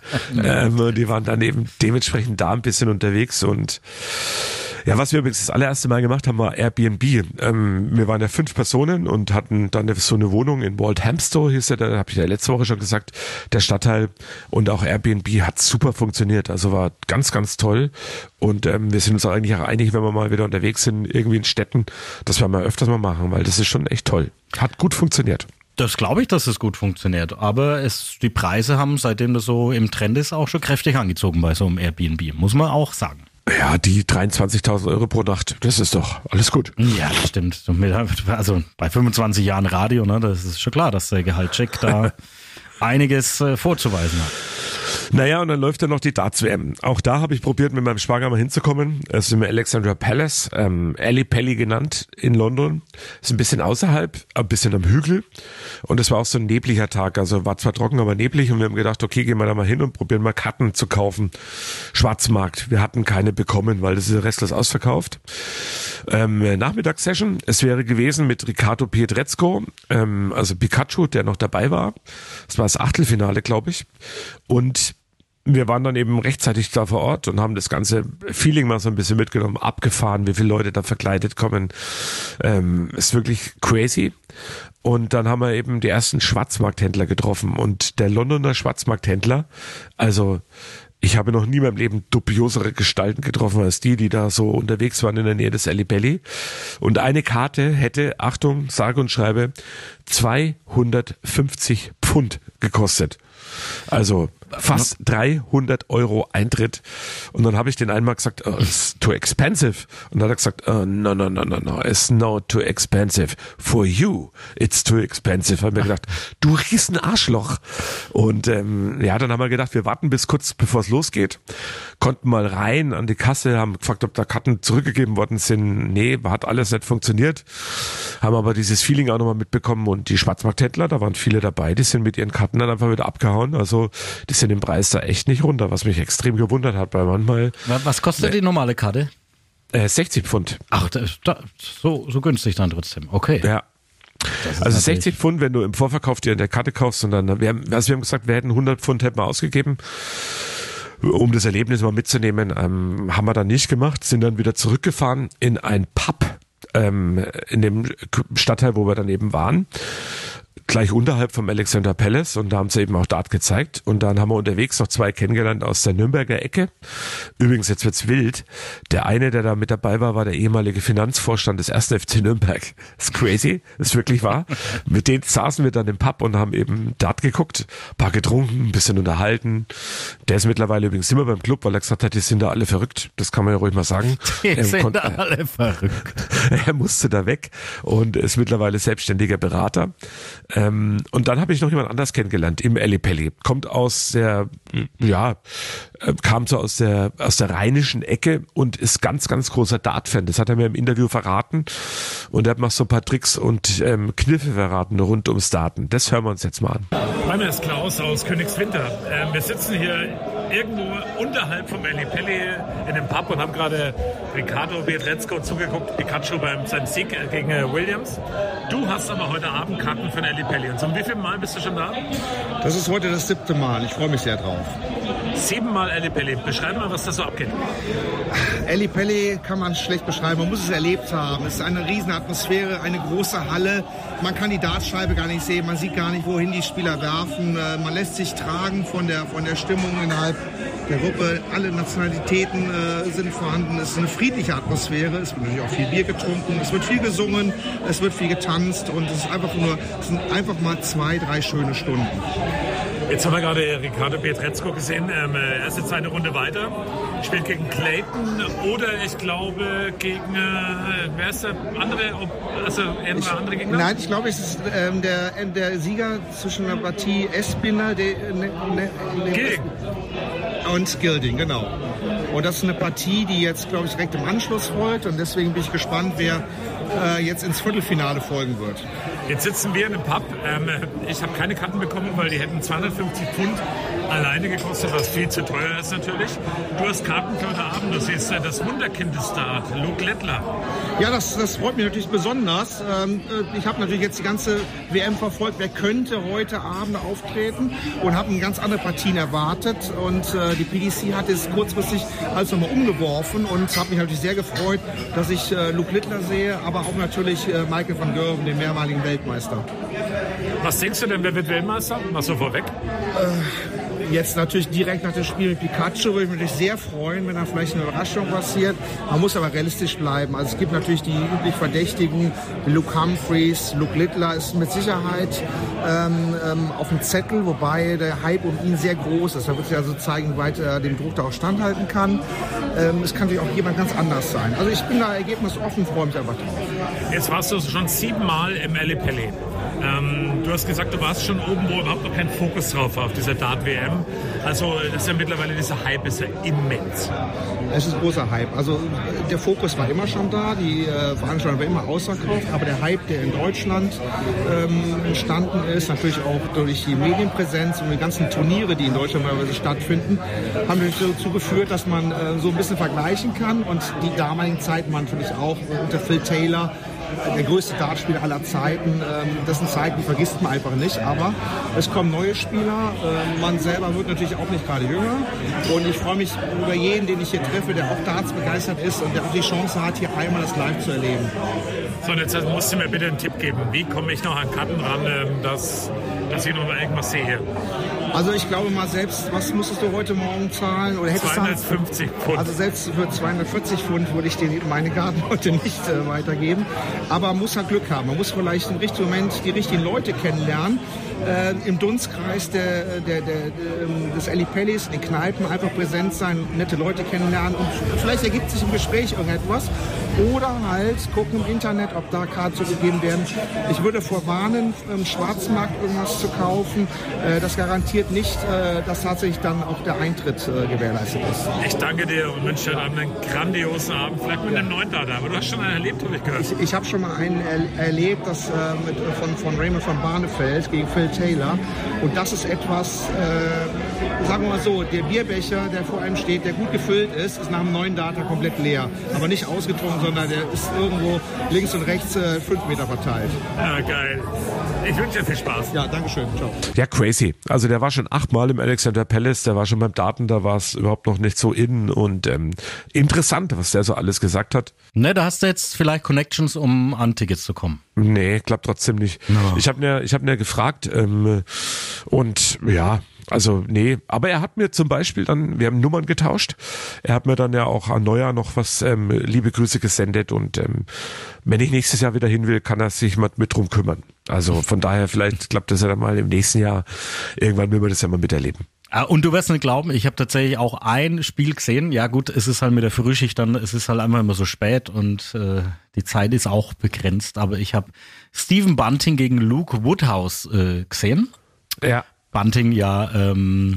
[SPEAKER 3] ähm, die waren dann eben dementsprechend da ein bisschen unterwegs und ja, was wir übrigens das allererste Mal gemacht haben, war Airbnb. Ähm, wir waren ja fünf Personen und hatten dann so eine Wohnung in Walthamstow, hieß ja, da habe ich ja letzte Woche schon gesagt, der Stadtteil. Und auch Airbnb hat super funktioniert, also war ganz, ganz toll. Und ähm, wir sind uns eigentlich auch einig, wenn wir mal wieder unterwegs sind, irgendwie in Städten, dass wir mal öfters mal machen, weil das ist schon echt toll. Hat gut funktioniert.
[SPEAKER 2] Das glaube ich, dass es gut funktioniert. Aber es, die Preise haben, seitdem das so im Trend ist, auch schon kräftig angezogen bei so einem Airbnb, muss man auch sagen.
[SPEAKER 3] Ja, die dreiundzwanzigtausend Euro pro Nacht, das ist doch alles gut.
[SPEAKER 2] Ja, das stimmt. Also bei fünfundzwanzig Jahren Radio, ne, das ist schon klar, dass der Gehaltscheck da einiges äh, vorzuweisen hat.
[SPEAKER 3] Naja, und dann läuft ja noch die Darts-W M. Auch da habe ich probiert, mit meinem Schwager mal hinzukommen. Es ist im Alexandra Palace, ähm, Ali Pally genannt, in London. Ist ein bisschen außerhalb, ein bisschen am Hügel. Und es war auch so ein nebliger Tag. Also war zwar trocken, aber neblig. Und wir haben gedacht, okay, gehen wir da mal hin und probieren mal Karten zu kaufen. Schwarzmarkt. Wir hatten keine bekommen, weil das ist restlos ausverkauft. Ähm, Nachmittagssession. Es wäre gewesen mit Riccardo Pietrezco, ähm, also Pikachu, der noch dabei war. Das war das Achtelfinale, glaube ich. Und wir waren dann eben rechtzeitig da vor Ort und haben das ganze Feeling mal so ein bisschen mitgenommen, abgefahren, wie viele Leute da verkleidet kommen. Ähm, ist wirklich crazy. Und dann haben wir eben die ersten Schwarzmarkthändler getroffen. Und der Londoner Schwarzmarkthändler, also ich habe noch nie in meinem Leben dubiosere Gestalten getroffen als die, die da so unterwegs waren in der Nähe des Ali Pally. Und eine Karte hätte, Achtung, sage und schreibe, zweihundertfünfzig Pfund gekostet. Also fast dreihundert Euro Eintritt. Und dann habe ich den einmal gesagt, oh, it's too expensive. Und dann hat er gesagt, oh, no, no, no, no, no, it's not too expensive. For you, it's too expensive. Haben wir gedacht, du riesen Arschloch. Und ähm, ja, dann haben wir gedacht, wir warten bis kurz bevor es losgeht. Konnten mal rein an die Kasse, haben gefragt, ob da Karten zurückgegeben worden sind. Nee, hat alles nicht funktioniert. Haben aber dieses Feeling auch nochmal mitbekommen. Und die Schwarzmarkthändler, da waren viele dabei, die sind mit ihren Karten dann einfach wieder abgehauen. Also die sind den Preis da echt nicht runter, was mich extrem gewundert hat, weil manchmal...
[SPEAKER 2] Was kostet äh, die normale Karte?
[SPEAKER 3] Äh, sechzig Pfund.
[SPEAKER 2] Ach, das, das, so, so günstig dann trotzdem, okay.
[SPEAKER 3] Ja. Also sechzig Pfund, wenn du im Vorverkauf dir eine Karte kaufst, und dann, wir haben, also wir haben gesagt, wir hätten hundert Pfund hätten wir ausgegeben, um das Erlebnis mal mitzunehmen, ähm, haben wir dann nicht gemacht, sind dann wieder zurückgefahren in ein Pub, ähm, in dem Stadtteil, wo wir dann eben waren. Gleich unterhalb vom Alexandra Palace, und da haben sie eben auch Dart gezeigt, und dann haben wir unterwegs noch zwei kennengelernt aus der Nürnberger Ecke. Übrigens, jetzt wird's wild. Der eine, der da mit dabei war, war der ehemalige Finanzvorstand des ersten F C Nürnberg. Das ist crazy, das ist wirklich wahr. Mit denen saßen wir dann im Pub und haben eben Dart geguckt, ein paar getrunken, ein bisschen unterhalten. Der ist mittlerweile übrigens immer beim Club, weil er gesagt hat, die sind da alle verrückt. Das kann man ja ruhig mal sagen.
[SPEAKER 2] Die
[SPEAKER 3] er
[SPEAKER 2] sind
[SPEAKER 3] konnte,
[SPEAKER 2] da alle verrückt.
[SPEAKER 3] Er musste da weg und ist mittlerweile selbstständiger Berater. Ähm, und dann habe ich noch jemand anders kennengelernt im Ali Pally. Kommt aus der, ja, äh, kam so aus der aus der rheinischen Ecke und ist ganz, ganz großer Dart-Fan. Das hat er mir im Interview verraten. Und er hat noch so ein paar Tricks und ähm, Kniffe verraten rund ums Darten. Das hören wir uns jetzt mal an.
[SPEAKER 5] Mein Name ist Klaus aus Königswinter. Ähm, wir sitzen hier irgendwo unterhalb vom Ali Pally in einem Pub und haben gerade Riccardo Pietrezco zugeguckt, Pikachu beim seinem Sieg gegen Williams. Du hast aber heute Abend Karten für den Ali Pally. Und zum wievielten Mal bist du schon da?
[SPEAKER 6] Das ist heute das siebte Mal. Ich freue mich sehr drauf.
[SPEAKER 5] Siebenmal Ali Pally. Beschreib mal, was da so abgeht.
[SPEAKER 6] Ali Pally kann man schlecht beschreiben. Man muss es erlebt haben. Es ist eine riesen Atmosphäre, eine große Halle. man kann die Dartscheibe gar nicht sehen, man sieht gar nicht, wohin die Spieler werfen. Äh, man lässt sich tragen von der, von der Stimmung innerhalb der Gruppe. Alle Nationalitäten äh, sind vorhanden. Es ist eine friedliche Atmosphäre. Es wird natürlich auch viel Bier getrunken. Es wird viel gesungen. Es wird viel getanzt. Und es ist einfach nur, es sind einfach mal zwei, drei schöne Stunden.
[SPEAKER 5] Jetzt haben wir gerade Ricardo Pietrezco gesehen. Ähm, er ist jetzt eine Runde weiter. Spielt gegen Clayton oder ich glaube gegen, äh, wer ist der andere, also
[SPEAKER 6] ich,
[SPEAKER 5] andere Gegner?
[SPEAKER 6] Nein, ich glaube, es ist ähm, der, der Sieger zwischen der Partie Espiner de, ne, ne, ne, und Gilding, genau. Und das ist eine Partie, die jetzt, glaube ich, direkt im Anschluss folgt. Und deswegen bin ich gespannt, wer äh, jetzt ins Viertelfinale folgen wird.
[SPEAKER 5] Jetzt sitzen wir in einem Pub. Ähm, ich habe keine Karten bekommen, weil die hätten zweihundertfünfzig Pfund alleine gekostet, was viel zu teuer ist natürlich. Du hast Karten für heute Abend. Du siehst äh, das Wunderkind des Dart, Luke Littler.
[SPEAKER 6] Ja, das, das freut mich natürlich besonders. Ähm, ich habe natürlich jetzt die ganze W M verfolgt. Wer könnte heute Abend auftreten? Und habe ganz andere Partien erwartet. Und äh, die P D C hat es kurzfristig alles nochmal umgeworfen. Und habe mich natürlich sehr gefreut, dass ich äh, Luke Littler sehe, aber auch natürlich äh, Michael van Gerwen, den mehrmaligen Weltmeister.
[SPEAKER 5] Was denkst du denn, wer wird Weltmeister? Machst du vorweg?
[SPEAKER 6] Äh, jetzt natürlich direkt nach dem Spiel mit Pikachu würde ich mich natürlich sehr freuen, wenn da vielleicht eine Überraschung passiert. Man muss aber realistisch bleiben. Also es gibt natürlich die üblich Verdächtigen, Luke Humphreys, Luke Littler ist mit Sicherheit ähm, ähm, auf dem Zettel, wobei der Hype um ihn sehr groß ist. Da wird sich also zeigen, wie weit er dem Druck da auch standhalten kann. Ähm, es kann natürlich auch jemand ganz anders sein. Also ich bin da ergebnisoffen, freue mich einfach drauf.
[SPEAKER 5] Jetzt warst du schon siebenmal im Ally Pally. Ähm, du hast gesagt, du warst schon oben, wo überhaupt noch kein Fokus drauf war auf dieser Dart-W M. Also das ist ja mittlerweile, dieser Hype ist ja immens.
[SPEAKER 6] Es ist ein großer Hype. Also der Fokus war immer schon da, die äh, Veranstaltung war immer ausverkauft, aber der Hype, der in Deutschland ähm, entstanden ist, natürlich auch durch die Medienpräsenz und die ganzen Turniere, die in Deutschland teilweise stattfinden, haben dazu geführt, dass man äh, so ein bisschen vergleichen kann und die damaligen Zeiten waren natürlich auch unter Phil Taylor der größte Dartspieler aller Zeiten. Das sind Zeiten, die vergisst man einfach nicht. Aber es kommen neue Spieler. Man selber wird natürlich auch nicht gerade jünger. Und ich freue mich über jeden, den ich hier treffe, der auch Darts begeistert ist und der auch die Chance hat, hier einmal das live zu erleben.
[SPEAKER 5] So, und jetzt musst du mir bitte einen Tipp geben. Wie komme ich noch an Karten ran, dass, dass ich noch mal irgendwas sehe?
[SPEAKER 6] Also ich glaube mal selbst, was musstest du heute Morgen zahlen? Oder hättest
[SPEAKER 5] zweihundertfünfzig Pfund.
[SPEAKER 6] Also selbst für zweihundertvierzig Pfund würde ich dir meine Karten heute nicht äh, weitergeben. Aber man muss halt Glück haben. Man muss vielleicht im richtigen Moment die richtigen Leute kennenlernen. Äh, Im Dunstkreis der, der, der, des Ally Pallys, in den Kneipen einfach präsent sein, nette Leute kennenlernen. Und vielleicht ergibt sich im Gespräch irgendetwas. Oder halt gucken im Internet, ob da Karten zugegeben werden. Ich würde vorwarnen, im Schwarzmarkt irgendwas zu kaufen. Äh, das garantiert nicht, äh, dass tatsächlich dann auch der Eintritt äh, gewährleistet ist.
[SPEAKER 5] Ich danke dir und wünsche dir einen grandiosen Abend. Vielleicht mit ja. einem neuen Dart. Aber du hast schon einen erlebt, habe ich gehört.
[SPEAKER 6] Ich, ich habe schon mal einen er, erlebt, das, äh, mit, von, von Raymond van Barneveld gegen Phil Taylor. Und das ist etwas, äh, sagen wir mal so, der Bierbecher, der vor einem steht, der gut gefüllt ist, ist nach dem neuen Data komplett leer. Aber nicht ausgetrunken, sondern der ist irgendwo links und rechts äh, fünf Meter verteilt.
[SPEAKER 5] Ja, geil. Ich wünsche dir viel Spaß.
[SPEAKER 6] Ja, danke schön. Ciao.
[SPEAKER 3] Ja, crazy. Also der war schon achtmal im Alexander Palace, der war schon beim Daten, da war es überhaupt noch nicht so in und ähm, interessant, was der so alles gesagt hat.
[SPEAKER 2] Ne, da hast du jetzt vielleicht Connections, um an Tickets zu kommen.
[SPEAKER 3] Nee, klappt trotzdem nicht. No. Ich habe ne, ich hab ne gefragt ähm, und ja, also nee, aber er hat mir zum Beispiel dann, wir haben Nummern getauscht, er hat mir dann ja auch an Neujahr noch was, ähm, liebe Grüße gesendet und ähm, wenn ich nächstes Jahr wieder hin will, kann er sich mal mit drum kümmern. Also von daher, vielleicht klappt das ja dann mal im nächsten Jahr, irgendwann will man das ja mal miterleben.
[SPEAKER 2] Und du wirst nicht glauben, ich habe tatsächlich auch ein Spiel gesehen. Ja gut, es ist halt mit der Frühschicht dann, es ist halt einfach immer so spät und äh, die Zeit ist auch begrenzt. Aber ich habe Stephen Bunting gegen Luke Woodhouse äh, gesehen.
[SPEAKER 3] Ja.
[SPEAKER 2] Bunting ja ähm,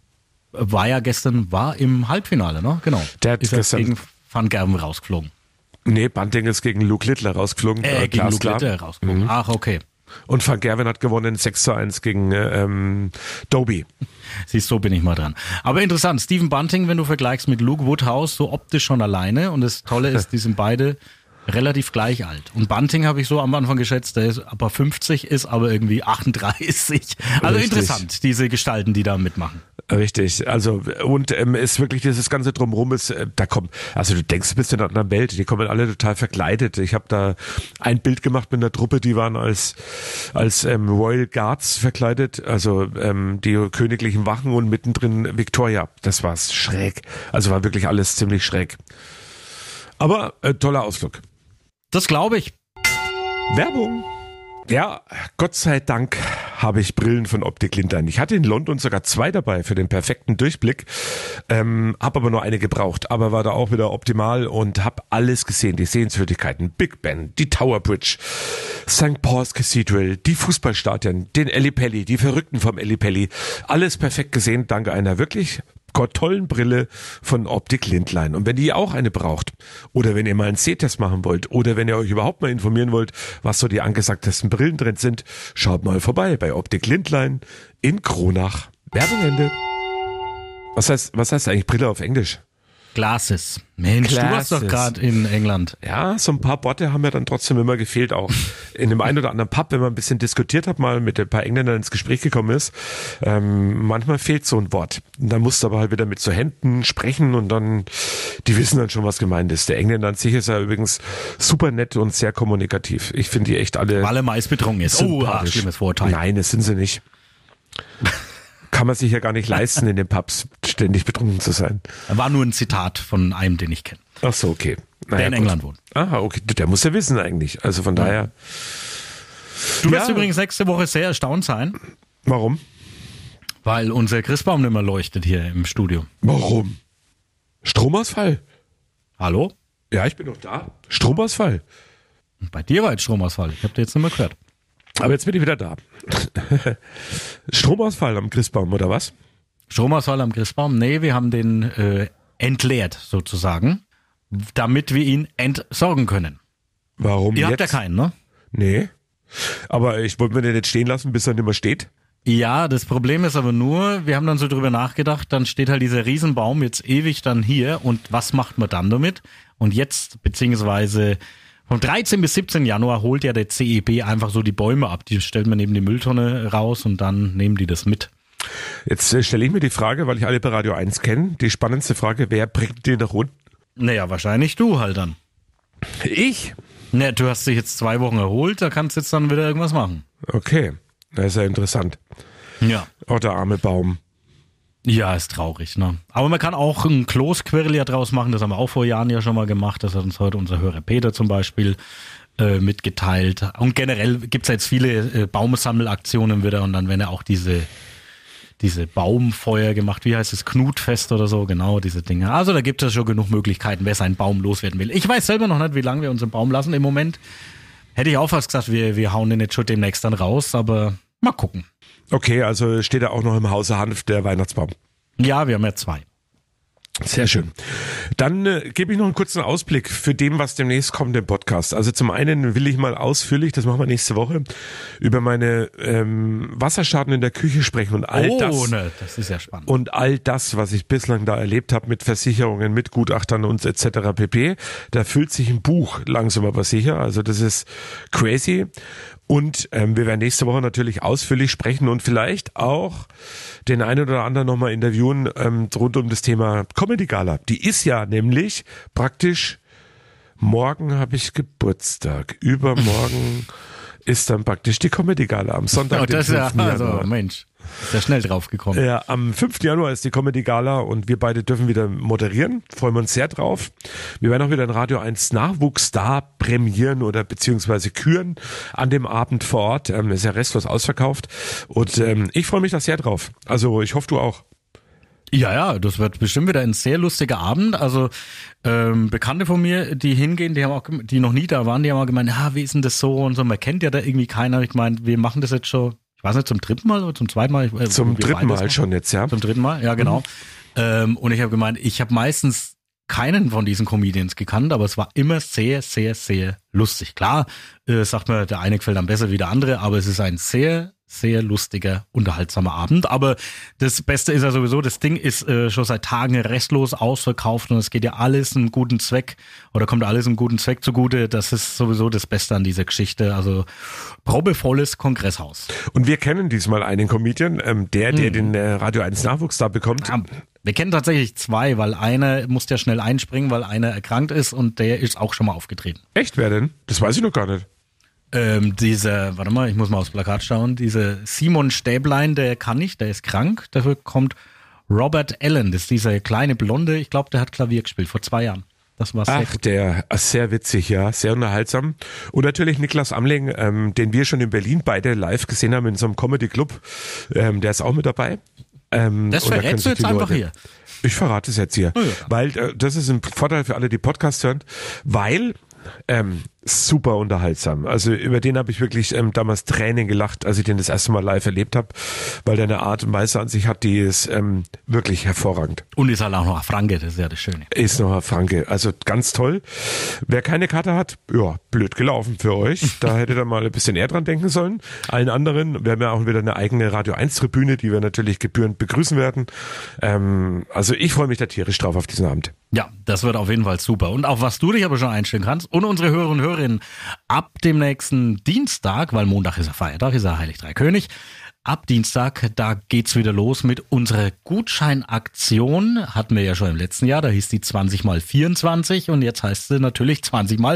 [SPEAKER 2] war ja gestern, war im Halbfinale, ne? Genau.
[SPEAKER 3] Der hat
[SPEAKER 2] ist
[SPEAKER 3] gestern
[SPEAKER 2] gegen Van Gerwen rausgeflogen.
[SPEAKER 3] Nee, Bunting ist gegen Luke Littler rausgeflogen.
[SPEAKER 2] Äh, gegen Luke
[SPEAKER 3] klar.
[SPEAKER 2] Littler rausgeflogen. Mhm. Ach, okay.
[SPEAKER 3] Und Van Gerwen hat gewonnen sechs zu eins gegen ähm, Doby.
[SPEAKER 2] Siehst du, so bin ich mal dran. Aber interessant, Stephen Bunting, wenn du vergleichst mit Luke Woodhouse, so optisch schon alleine. Und das Tolle ist, die sind beide relativ gleich alt. Und Bunting habe ich so am Anfang geschätzt, der ist aber fünfzig, ist aber irgendwie achtunddreißig. Also
[SPEAKER 3] Richtig.
[SPEAKER 2] Interessant, diese Gestalten, die da mitmachen.
[SPEAKER 3] Richtig, also und ähm, ist wirklich dieses ganze Drumherum ist, äh, da kommt, also du denkst, du bist in einer anderen Welt, die kommen alle total verkleidet. Ich habe da ein Bild gemacht mit einer Truppe, die waren als als ähm, Royal Guards verkleidet, also ähm, die königlichen Wachen und mittendrin Victoria. Das war schräg, also war wirklich alles ziemlich schräg. Aber äh, toller Ausflug.
[SPEAKER 2] Das glaube ich.
[SPEAKER 3] Werbung. Ja, Gott sei Dank habe ich Brillen von Optik Lindlein. Ich hatte in London sogar zwei dabei für den perfekten Durchblick, ähm, habe aber nur eine gebraucht, aber war da auch wieder optimal und habe alles gesehen, die Sehenswürdigkeiten, Big Ben, die Tower Bridge, Sankt Paul's Cathedral, die Fußballstadien, den Ellipelli, die Verrückten vom Ellipelli, alles perfekt gesehen, dank einer wirklich tollen Brille von Optik Lindlein. Und wenn ihr auch eine braucht oder wenn ihr mal einen Sehtest machen wollt oder wenn ihr euch überhaupt mal informieren wollt, was so die angesagtesten Brillen drin sind, schaut mal vorbei bei Optik Lindlein in Kronach. Werbung Ende. Was heißt, was heißt eigentlich Brille auf Englisch?
[SPEAKER 2] Glasses. Mensch,
[SPEAKER 3] Glasses.
[SPEAKER 2] du warst doch gerade in England.
[SPEAKER 3] Ja, so ein paar Worte haben ja dann trotzdem immer gefehlt, auch in dem einen oder anderen Pub, wenn man ein bisschen diskutiert hat, mal mit ein paar Engländern ins Gespräch gekommen ist. Ähm, manchmal fehlt so ein Wort. Und dann musst du aber halt wieder mit so Händen sprechen und dann, die wissen dann schon, was gemeint ist. Der Engländer an sich ist ja übrigens super nett und sehr kommunikativ. Ich finde die echt alle...
[SPEAKER 2] Weil er meist betrunken ist. Oh, ah, schlimmes Vorurteil.
[SPEAKER 3] Nein, das sind sie nicht. Kann man sich ja gar nicht leisten, in den Pubs ständig betrunken zu sein.
[SPEAKER 2] War nur ein Zitat von einem, den ich kenne.
[SPEAKER 3] Ach so, okay. Naja,
[SPEAKER 2] der in
[SPEAKER 3] gut.
[SPEAKER 2] England wohnt.
[SPEAKER 3] Aha, okay. Der muss ja wissen eigentlich. Also von daher.
[SPEAKER 2] Du wirst
[SPEAKER 3] Ja.
[SPEAKER 2] übrigens nächste Woche sehr erstaunt sein,
[SPEAKER 3] Warum?
[SPEAKER 2] weil unser Christbaum nicht mehr leuchtet hier im Studio.
[SPEAKER 3] Warum? Stromausfall?
[SPEAKER 2] Hallo?
[SPEAKER 3] Ja, ich bin noch da. Stromausfall.
[SPEAKER 2] Bei dir war jetzt Stromausfall. Ich habe dir jetzt nicht mehr gehört.
[SPEAKER 3] Aber jetzt bin ich wieder da. Stromausfall am Christbaum, oder was?
[SPEAKER 2] Stromausfall am Christbaum? Nee, wir haben den äh, entleert sozusagen, damit wir ihn entsorgen können.
[SPEAKER 3] Warum
[SPEAKER 2] Ihr
[SPEAKER 3] jetzt?
[SPEAKER 2] habt ja keinen, ne?
[SPEAKER 3] Nee. Aber ich wollte mir den jetzt stehen lassen, bis er nicht mehr steht.
[SPEAKER 2] Ja, das Problem ist aber nur, wir haben dann so drüber nachgedacht, dann steht halt dieser Riesenbaum jetzt ewig dann hier und was macht man dann damit? Und jetzt, beziehungsweise vom dreizehnten bis siebzehnten Januar holt ja der C E B einfach so die Bäume ab. Die stellt man neben die Mülltonne raus und dann nehmen die das mit.
[SPEAKER 3] Jetzt äh, stelle ich mir die Frage, weil ich alle bei Radio eins kenne, die spannendste Frage, wer bringt den nach unten?
[SPEAKER 2] Naja, wahrscheinlich du halt dann.
[SPEAKER 3] Ich?
[SPEAKER 2] Naja, du hast dich jetzt zwei Wochen erholt, da kannst du jetzt dann wieder irgendwas machen.
[SPEAKER 3] Okay, das ist ja interessant.
[SPEAKER 2] Ja.
[SPEAKER 3] Oh, der arme Baum.
[SPEAKER 2] Ja, ist traurig, ne? Aber man kann auch ein Kloßquirl ja draus machen, das haben wir auch vor Jahren ja schon mal gemacht, das hat uns heute unser Hörer Peter zum Beispiel äh, mitgeteilt. Und generell gibt's jetzt viele äh, Baumsammelaktionen wieder und dann werden ja auch diese diese Baumfeuer gemacht, wie heißt es, Knutfest oder so, genau, diese Dinge. Also da gibt es schon genug Möglichkeiten, wer seinen Baum loswerden will. Ich weiß selber noch nicht, wie lange wir unseren Baum lassen im Moment. Hätte ich auch fast gesagt, wir, wir hauen den jetzt schon demnächst dann raus, aber mal gucken.
[SPEAKER 3] Okay, also steht er auch noch im Hause Hanf, der Weihnachtsbaum.
[SPEAKER 2] Ja, wir haben ja zwei.
[SPEAKER 3] Sehr schön. Dann äh, gebe ich noch einen kurzen Ausblick für dem, was demnächst kommt im Podcast. Also zum einen will ich mal ausführlich, das machen wir nächste Woche, über meine ähm, Wasserschaden in der Küche sprechen und all
[SPEAKER 2] oh,
[SPEAKER 3] das.
[SPEAKER 2] Ne, das ist ja spannend.
[SPEAKER 3] Und all das, was ich bislang da erlebt habe mit Versicherungen, mit Gutachtern und et cetera pp. Da füllt sich ein Buch langsam aber sicher. Also das ist crazy. Und ähm, wir werden nächste Woche natürlich ausführlich sprechen und vielleicht auch den einen oder anderen nochmal interviewen ähm, rund um das Thema Comedy Gala. Die ist ja nämlich praktisch, morgen habe ich Geburtstag, übermorgen ist dann praktisch die Comedy Gala am Sonntag,
[SPEAKER 2] oh, das
[SPEAKER 3] den
[SPEAKER 2] ist ja,
[SPEAKER 3] fünften
[SPEAKER 2] also
[SPEAKER 3] Januar.
[SPEAKER 2] Mensch, ist ja schnell drauf gekommen.
[SPEAKER 3] Ja, am fünften Januar ist die Comedy Gala und wir beide dürfen wieder moderieren. Freuen wir uns sehr drauf. Wir werden auch wieder ein Radio eins Nachwuchsstar prämieren oder beziehungsweise küren an dem Abend vor Ort. Ähm, ist ja restlos ausverkauft und ähm, ich freue mich da sehr drauf. Also ich hoffe, du auch.
[SPEAKER 2] Ja, ja, das wird bestimmt wieder ein sehr lustiger Abend. Also ähm, Bekannte von mir, die hingehen, die haben auch, die noch nie da waren, die haben auch gemeint, ja, wie ist denn das so und so. Man kennt ja da irgendwie keiner. Ich meine, wir machen das jetzt schon, ich weiß nicht, zum dritten Mal oder zum zweiten Mal. Äh,
[SPEAKER 3] Zum dritten Mal schon jetzt, ja.
[SPEAKER 2] Zum dritten Mal, ja genau. Mhm. Ähm, und ich habe gemeint, ich habe meistens keinen von diesen Comedians gekannt, aber es war immer sehr, sehr, sehr lustig. Klar, äh, sagt man, der eine gefällt dann besser wie der andere, aber es ist ein sehr sehr lustiger, unterhaltsamer Abend. Aber das Beste ist ja sowieso, das Ding ist äh, schon seit Tagen restlos ausverkauft und es geht ja alles einen guten Zweck oder kommt alles einen guten Zweck zugute. Das ist sowieso das Beste an dieser Geschichte. Also probevolles Kongresshaus.
[SPEAKER 3] Und wir kennen diesmal einen Comedian, ähm, der, der hm. den äh, Radio eins Nachwuchs da bekommt.
[SPEAKER 2] Ja, wir kennen tatsächlich zwei, weil einer musste ja schnell einspringen, weil einer erkrankt ist und der ist auch schon mal aufgetreten.
[SPEAKER 3] Echt, wer denn? Das weiß ich noch gar nicht.
[SPEAKER 2] Ähm, dieser, warte mal, ich muss mal aufs Plakat schauen, dieser Simon Stäblein, der kann nicht, der ist krank. Dafür kommt Robert Allen, das ist dieser kleine Blonde, ich glaube, der hat Klavier gespielt vor zwei Jahren. Das war sehr
[SPEAKER 3] Ach,
[SPEAKER 2] gut.
[SPEAKER 3] der, sehr witzig, ja, sehr unterhaltsam. Und natürlich Niklas Amling, ähm, den wir schon in Berlin beide live gesehen haben in so einem Comedy-Club, ähm, der ist auch mit dabei. Ähm,
[SPEAKER 2] das verrätst du jetzt einfach Leute, hier.
[SPEAKER 3] Ich verrate es jetzt hier, oh ja. weil äh, das ist ein Vorteil für alle, die Podcasts hören, weil ähm, super unterhaltsam. Also über den habe ich wirklich ähm, damals Tränen gelacht, als ich den das erste Mal live erlebt habe, weil der eine Art und Weise an sich hat, die ist ähm, wirklich hervorragend.
[SPEAKER 2] Und ist halt auch noch ein Franke, das ist ja das Schöne.
[SPEAKER 3] Ist noch ein Franke, also ganz toll. Wer keine Karte hat, ja, blöd gelaufen für euch. Da hättet ihr mal ein bisschen eher dran denken sollen. Allen anderen, wir haben ja auch wieder eine eigene Radio eins Tribüne, die wir natürlich gebührend begrüßen werden. Ähm, also ich freue mich da tierisch drauf auf diesen Abend.
[SPEAKER 2] Ja, das wird auf jeden Fall super. Und auf was du dich aber schon einstellen kannst und unsere Hörerinnen und Hörerinnen ab dem nächsten Dienstag, weil Montag ist ja Feiertag, ist ja Heilig Drei König, ab Dienstag, da geht's wieder los mit unserer Gutscheinaktion. Hatten wir ja schon im letzten Jahr, da hieß die zwanzig mal vierundzwanzig und jetzt heißt sie natürlich zwanzig mal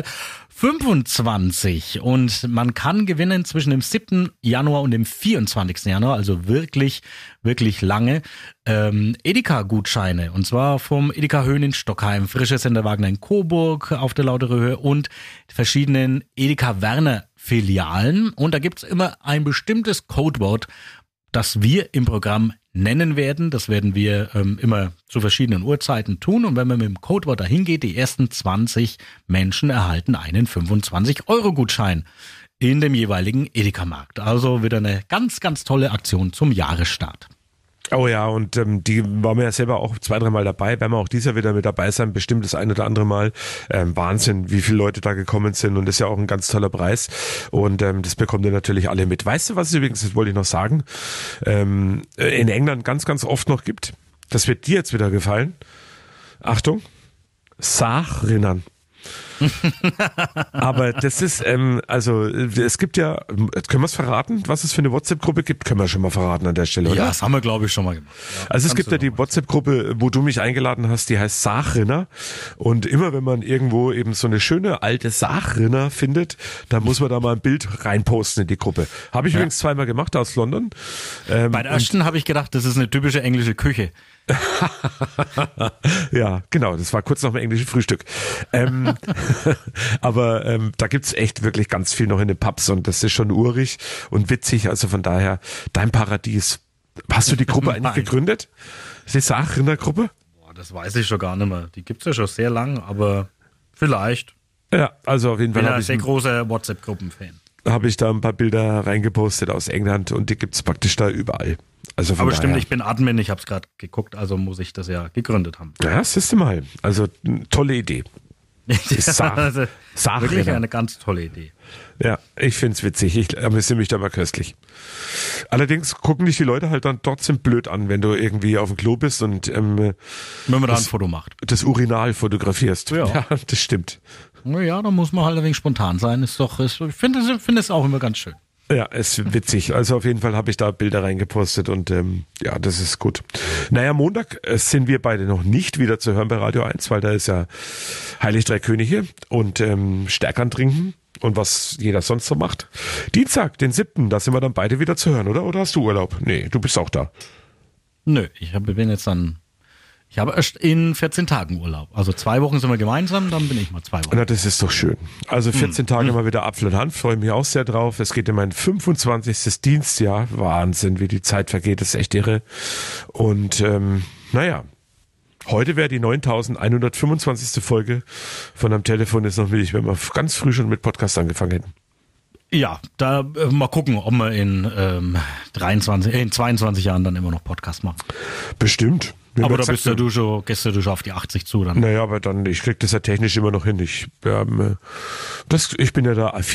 [SPEAKER 2] fünfundzwanzig. Und man kann gewinnen zwischen dem siebten Januar und dem vierundzwanzigsten Januar, also wirklich, wirklich lange, ähm, Edeka-Gutscheine. Und zwar vom Edeka Höhen in Stockheim, Frische Sender Wagner in Coburg auf der Lautere Höhe und verschiedenen Edeka Werner Filialen. Und da gibt's immer ein bestimmtes Codewort, das wir im Programm nennen werden. Das werden wir ähm, immer zu verschiedenen Uhrzeiten tun. Und wenn man mit dem Codewort dahin geht, die ersten zwanzig Menschen erhalten einen fünfundzwanzig Euro Gutschein in dem jeweiligen Edeka-Markt. Also wieder eine ganz, ganz tolle Aktion zum Jahresstart.
[SPEAKER 3] Oh ja, und ähm, die waren wir ja selber auch zwei, dreimal dabei, werden wir auch dieses Jahr wieder mit dabei sein, bestimmt das ein oder andere Mal. Ähm, Wahnsinn, wie viele Leute da gekommen sind und das ist ja auch ein ganz toller Preis und ähm, das bekommt ihr natürlich alle mit. Weißt du, was es übrigens, das wollte ich noch sagen, ähm, in England ganz, ganz oft noch gibt? Das wird dir jetzt wieder gefallen. Achtung, Sachrinnern. Aber das ist, ähm, also es gibt ja, können wir es verraten, was es für eine WhatsApp-Gruppe gibt? Können wir schon mal verraten an der Stelle, oder?
[SPEAKER 2] Ja, das haben wir, glaube ich, schon mal gemacht. Ja,
[SPEAKER 3] also es gibt ja die WhatsApp-Gruppe, wo du mich eingeladen hast, die heißt Sachrinner. Und immer wenn man irgendwo eben so eine schöne alte Sachrinner findet, dann muss man da mal ein Bild reinposten in die Gruppe. Habe ich ja. übrigens zweimal gemacht aus London. Ähm,
[SPEAKER 2] Bei der ersten habe ich gedacht, das ist eine typische englische Küche.
[SPEAKER 3] Ja, genau, das war kurz nach dem englischen Frühstück. Ähm, aber ähm, da gibt's echt wirklich ganz viel noch in den Pubs und das ist schon urig und witzig, also von daher dein Paradies. Hast du die Gruppe eigentlich gegründet? Ist die Sachrinner-Gruppe?
[SPEAKER 2] Boah, das weiß ich schon gar nicht mehr. Die gibt's ja schon sehr lang, aber vielleicht.
[SPEAKER 3] Ja, also auf jeden Fall.
[SPEAKER 2] Ich bin
[SPEAKER 3] ein
[SPEAKER 2] sehr großer WhatsApp-Gruppen-Fan.
[SPEAKER 3] Habe ich da ein paar Bilder reingepostet aus England und die gibt's praktisch da überall. Also von
[SPEAKER 2] Aber
[SPEAKER 3] daher.
[SPEAKER 2] stimmt, ich bin Admin, ich habe es gerade geguckt, also muss ich das ja gegründet haben.
[SPEAKER 3] Ja, siehst du mal. Also tolle Idee.
[SPEAKER 2] Ja, also,
[SPEAKER 3] Sach-
[SPEAKER 2] wirklich eine ganz tolle Idee.
[SPEAKER 3] Ja, ich find's witzig. Ich amüsiere mich da mal köstlich. Allerdings gucken dich die Leute halt dann trotzdem blöd an, wenn du irgendwie auf dem Klo bist und ähm,
[SPEAKER 2] wenn man da
[SPEAKER 3] das,
[SPEAKER 2] ein Foto macht.
[SPEAKER 3] Das Urinal fotografierst.
[SPEAKER 2] Ja,
[SPEAKER 3] ja das stimmt.
[SPEAKER 2] Ja, da muss man halt ein wenig spontan sein. Ist doch, ist, ich finde es find auch immer ganz schön.
[SPEAKER 3] Ja, ist witzig. Also auf jeden Fall habe ich da Bilder reingepostet und ähm, ja, das ist gut. Naja, Montag äh, sind wir beide noch nicht wieder zu hören bei Radio eins, weil da ist ja Heilig Drei Könige und ähm, Stärkern trinken und was jeder sonst so macht. Dienstag, den siebten, da sind wir dann beide wieder zu hören, oder? Oder hast du Urlaub? Nee, du bist auch da.
[SPEAKER 2] Nö, ich hab, bin jetzt dann... Ich habe erst in vierzehn Tagen Urlaub. Also zwei Wochen sind wir gemeinsam, dann bin ich mal zwei Wochen.
[SPEAKER 3] Na, das ist doch schön. Also vierzehn hm. Tage mal wieder Apfel und Hand, freue mich auch sehr drauf. Es geht in mein fünfundzwanzigstes Dienstjahr. Wahnsinn, wie die Zeit vergeht, das ist echt irre. Und ähm, naja, heute wäre die neuntausendeinhundertfünfundzwanzigste Folge von Am Telefon ist noch milch, wenn wir ganz früh schon mit Podcast angefangen hätten.
[SPEAKER 2] Ja, da äh, mal gucken, ob wir in, ähm, dreiundzwanzig, äh, in zweiundzwanzig Jahren dann immer noch Podcast machen.
[SPEAKER 3] Bestimmt.
[SPEAKER 2] Aber da bist ja du schon, gehst ja du schon auf die achtzig zu dann.
[SPEAKER 3] Naja, aber dann, ich krieg das ja technisch immer noch hin. Ich, ähm, das, ich bin ja da affin.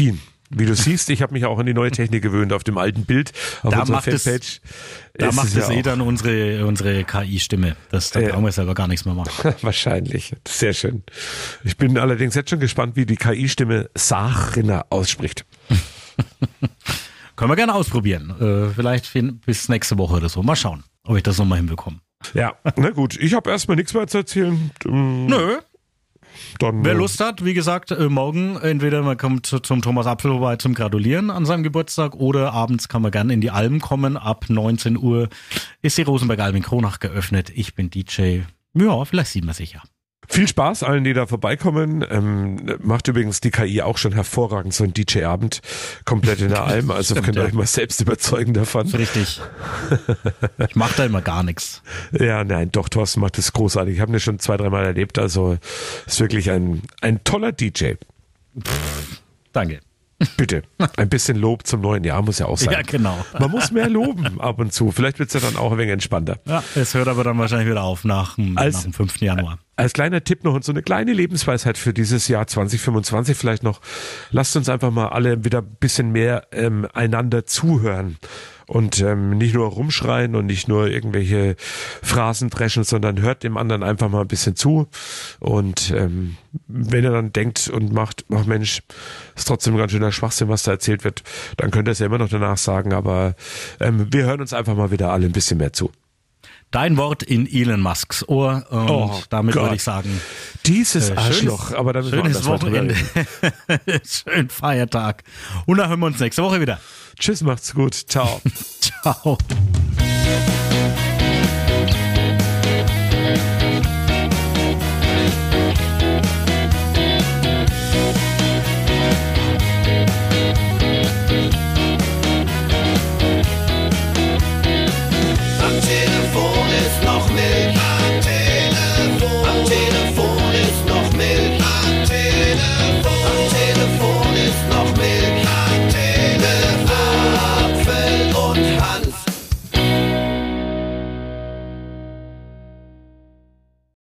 [SPEAKER 3] Wie du siehst, ich habe mich auch an die neue Technik gewöhnt, auf dem alten Bild, auf
[SPEAKER 2] Da
[SPEAKER 3] unserer
[SPEAKER 2] macht es-
[SPEAKER 3] Fanpage.
[SPEAKER 2] Da
[SPEAKER 3] ist
[SPEAKER 2] macht
[SPEAKER 3] es
[SPEAKER 2] es
[SPEAKER 3] ja
[SPEAKER 2] eh
[SPEAKER 3] auch-
[SPEAKER 2] dann unsere, unsere K I-Stimme. Das, da
[SPEAKER 3] Ja.
[SPEAKER 2] brauchen wir selber gar nichts mehr machen.
[SPEAKER 3] Wahrscheinlich. Sehr schön. Ich bin allerdings jetzt schon gespannt, wie die K I-Stimme Saarrinner ausspricht.
[SPEAKER 2] Können wir gerne ausprobieren. Äh, vielleicht fin- bis nächste Woche oder so. Mal schauen, ob ich das nochmal hinbekomme.
[SPEAKER 3] Ja, na gut. Ich habe erstmal nichts mehr zu erzählen. Ähm,
[SPEAKER 2] Nö.
[SPEAKER 3] Dann,
[SPEAKER 2] Wer
[SPEAKER 3] äh,
[SPEAKER 2] Lust hat, wie gesagt, äh, morgen entweder man kommt zu- zum Thomas Apfel vorbei zum Gratulieren an seinem Geburtstag oder abends kann man gerne in die Alm kommen. Ab neunzehn Uhr ist die Rosenberg-Alm in Kronach geöffnet. Ich bin D J. Ja, vielleicht sieht man sich ja.
[SPEAKER 3] Viel Spaß allen, die da vorbeikommen. Ähm, macht übrigens die K I auch schon hervorragend, so ein D J-Abend komplett in der Alm. Also
[SPEAKER 2] Stimmt,
[SPEAKER 3] könnt ihr
[SPEAKER 2] ja.
[SPEAKER 3] euch mal selbst überzeugen davon.
[SPEAKER 2] Richtig. Ich mache da immer gar nichts.
[SPEAKER 3] Ja, nein, doch, Thorsten macht das großartig. Ich habe ihn schon zwei, dreimal erlebt. Also ist wirklich ein, ein toller D J.
[SPEAKER 2] Danke.
[SPEAKER 3] Bitte. Ein bisschen Lob zum neuen Jahr muss ja auch sein.
[SPEAKER 2] Ja, genau.
[SPEAKER 3] Man muss mehr loben ab und zu. Vielleicht wird's ja dann auch ein wenig entspannter.
[SPEAKER 2] Ja, es hört aber dann wahrscheinlich wieder auf nach, dem-
[SPEAKER 3] Als-
[SPEAKER 2] nach dem fünften Januar.
[SPEAKER 3] Als kleiner Tipp noch und so eine kleine Lebensweisheit für dieses Jahr zwanzig fünfundzwanzig vielleicht noch. Lasst uns einfach mal alle wieder ein bisschen mehr ähm, einander zuhören und ähm, nicht nur rumschreien und nicht nur irgendwelche Phrasen dreschen, sondern hört dem anderen einfach mal ein bisschen zu. Und ähm, wenn ihr dann denkt und macht, ach Mensch, ist trotzdem ein ganz schöner Schwachsinn, was da erzählt wird, dann könnt ihr es ja immer noch danach sagen. Aber ähm, wir hören uns einfach mal wieder alle ein bisschen mehr zu.
[SPEAKER 2] Dein Wort in Elon Musks Ohr und
[SPEAKER 3] Oh
[SPEAKER 2] damit
[SPEAKER 3] Gott.
[SPEAKER 2] würde ich sagen,
[SPEAKER 3] Dieses
[SPEAKER 2] äh,
[SPEAKER 3] Arschloch,
[SPEAKER 2] schönes,
[SPEAKER 3] aber da müssen wir
[SPEAKER 2] schönes
[SPEAKER 3] anders mal drüber
[SPEAKER 2] Wochenende,
[SPEAKER 3] reden.
[SPEAKER 2] schönen Feiertag und dann hören wir uns nächste Woche wieder.
[SPEAKER 3] Tschüss, macht's gut, ciao.
[SPEAKER 2] Ciao.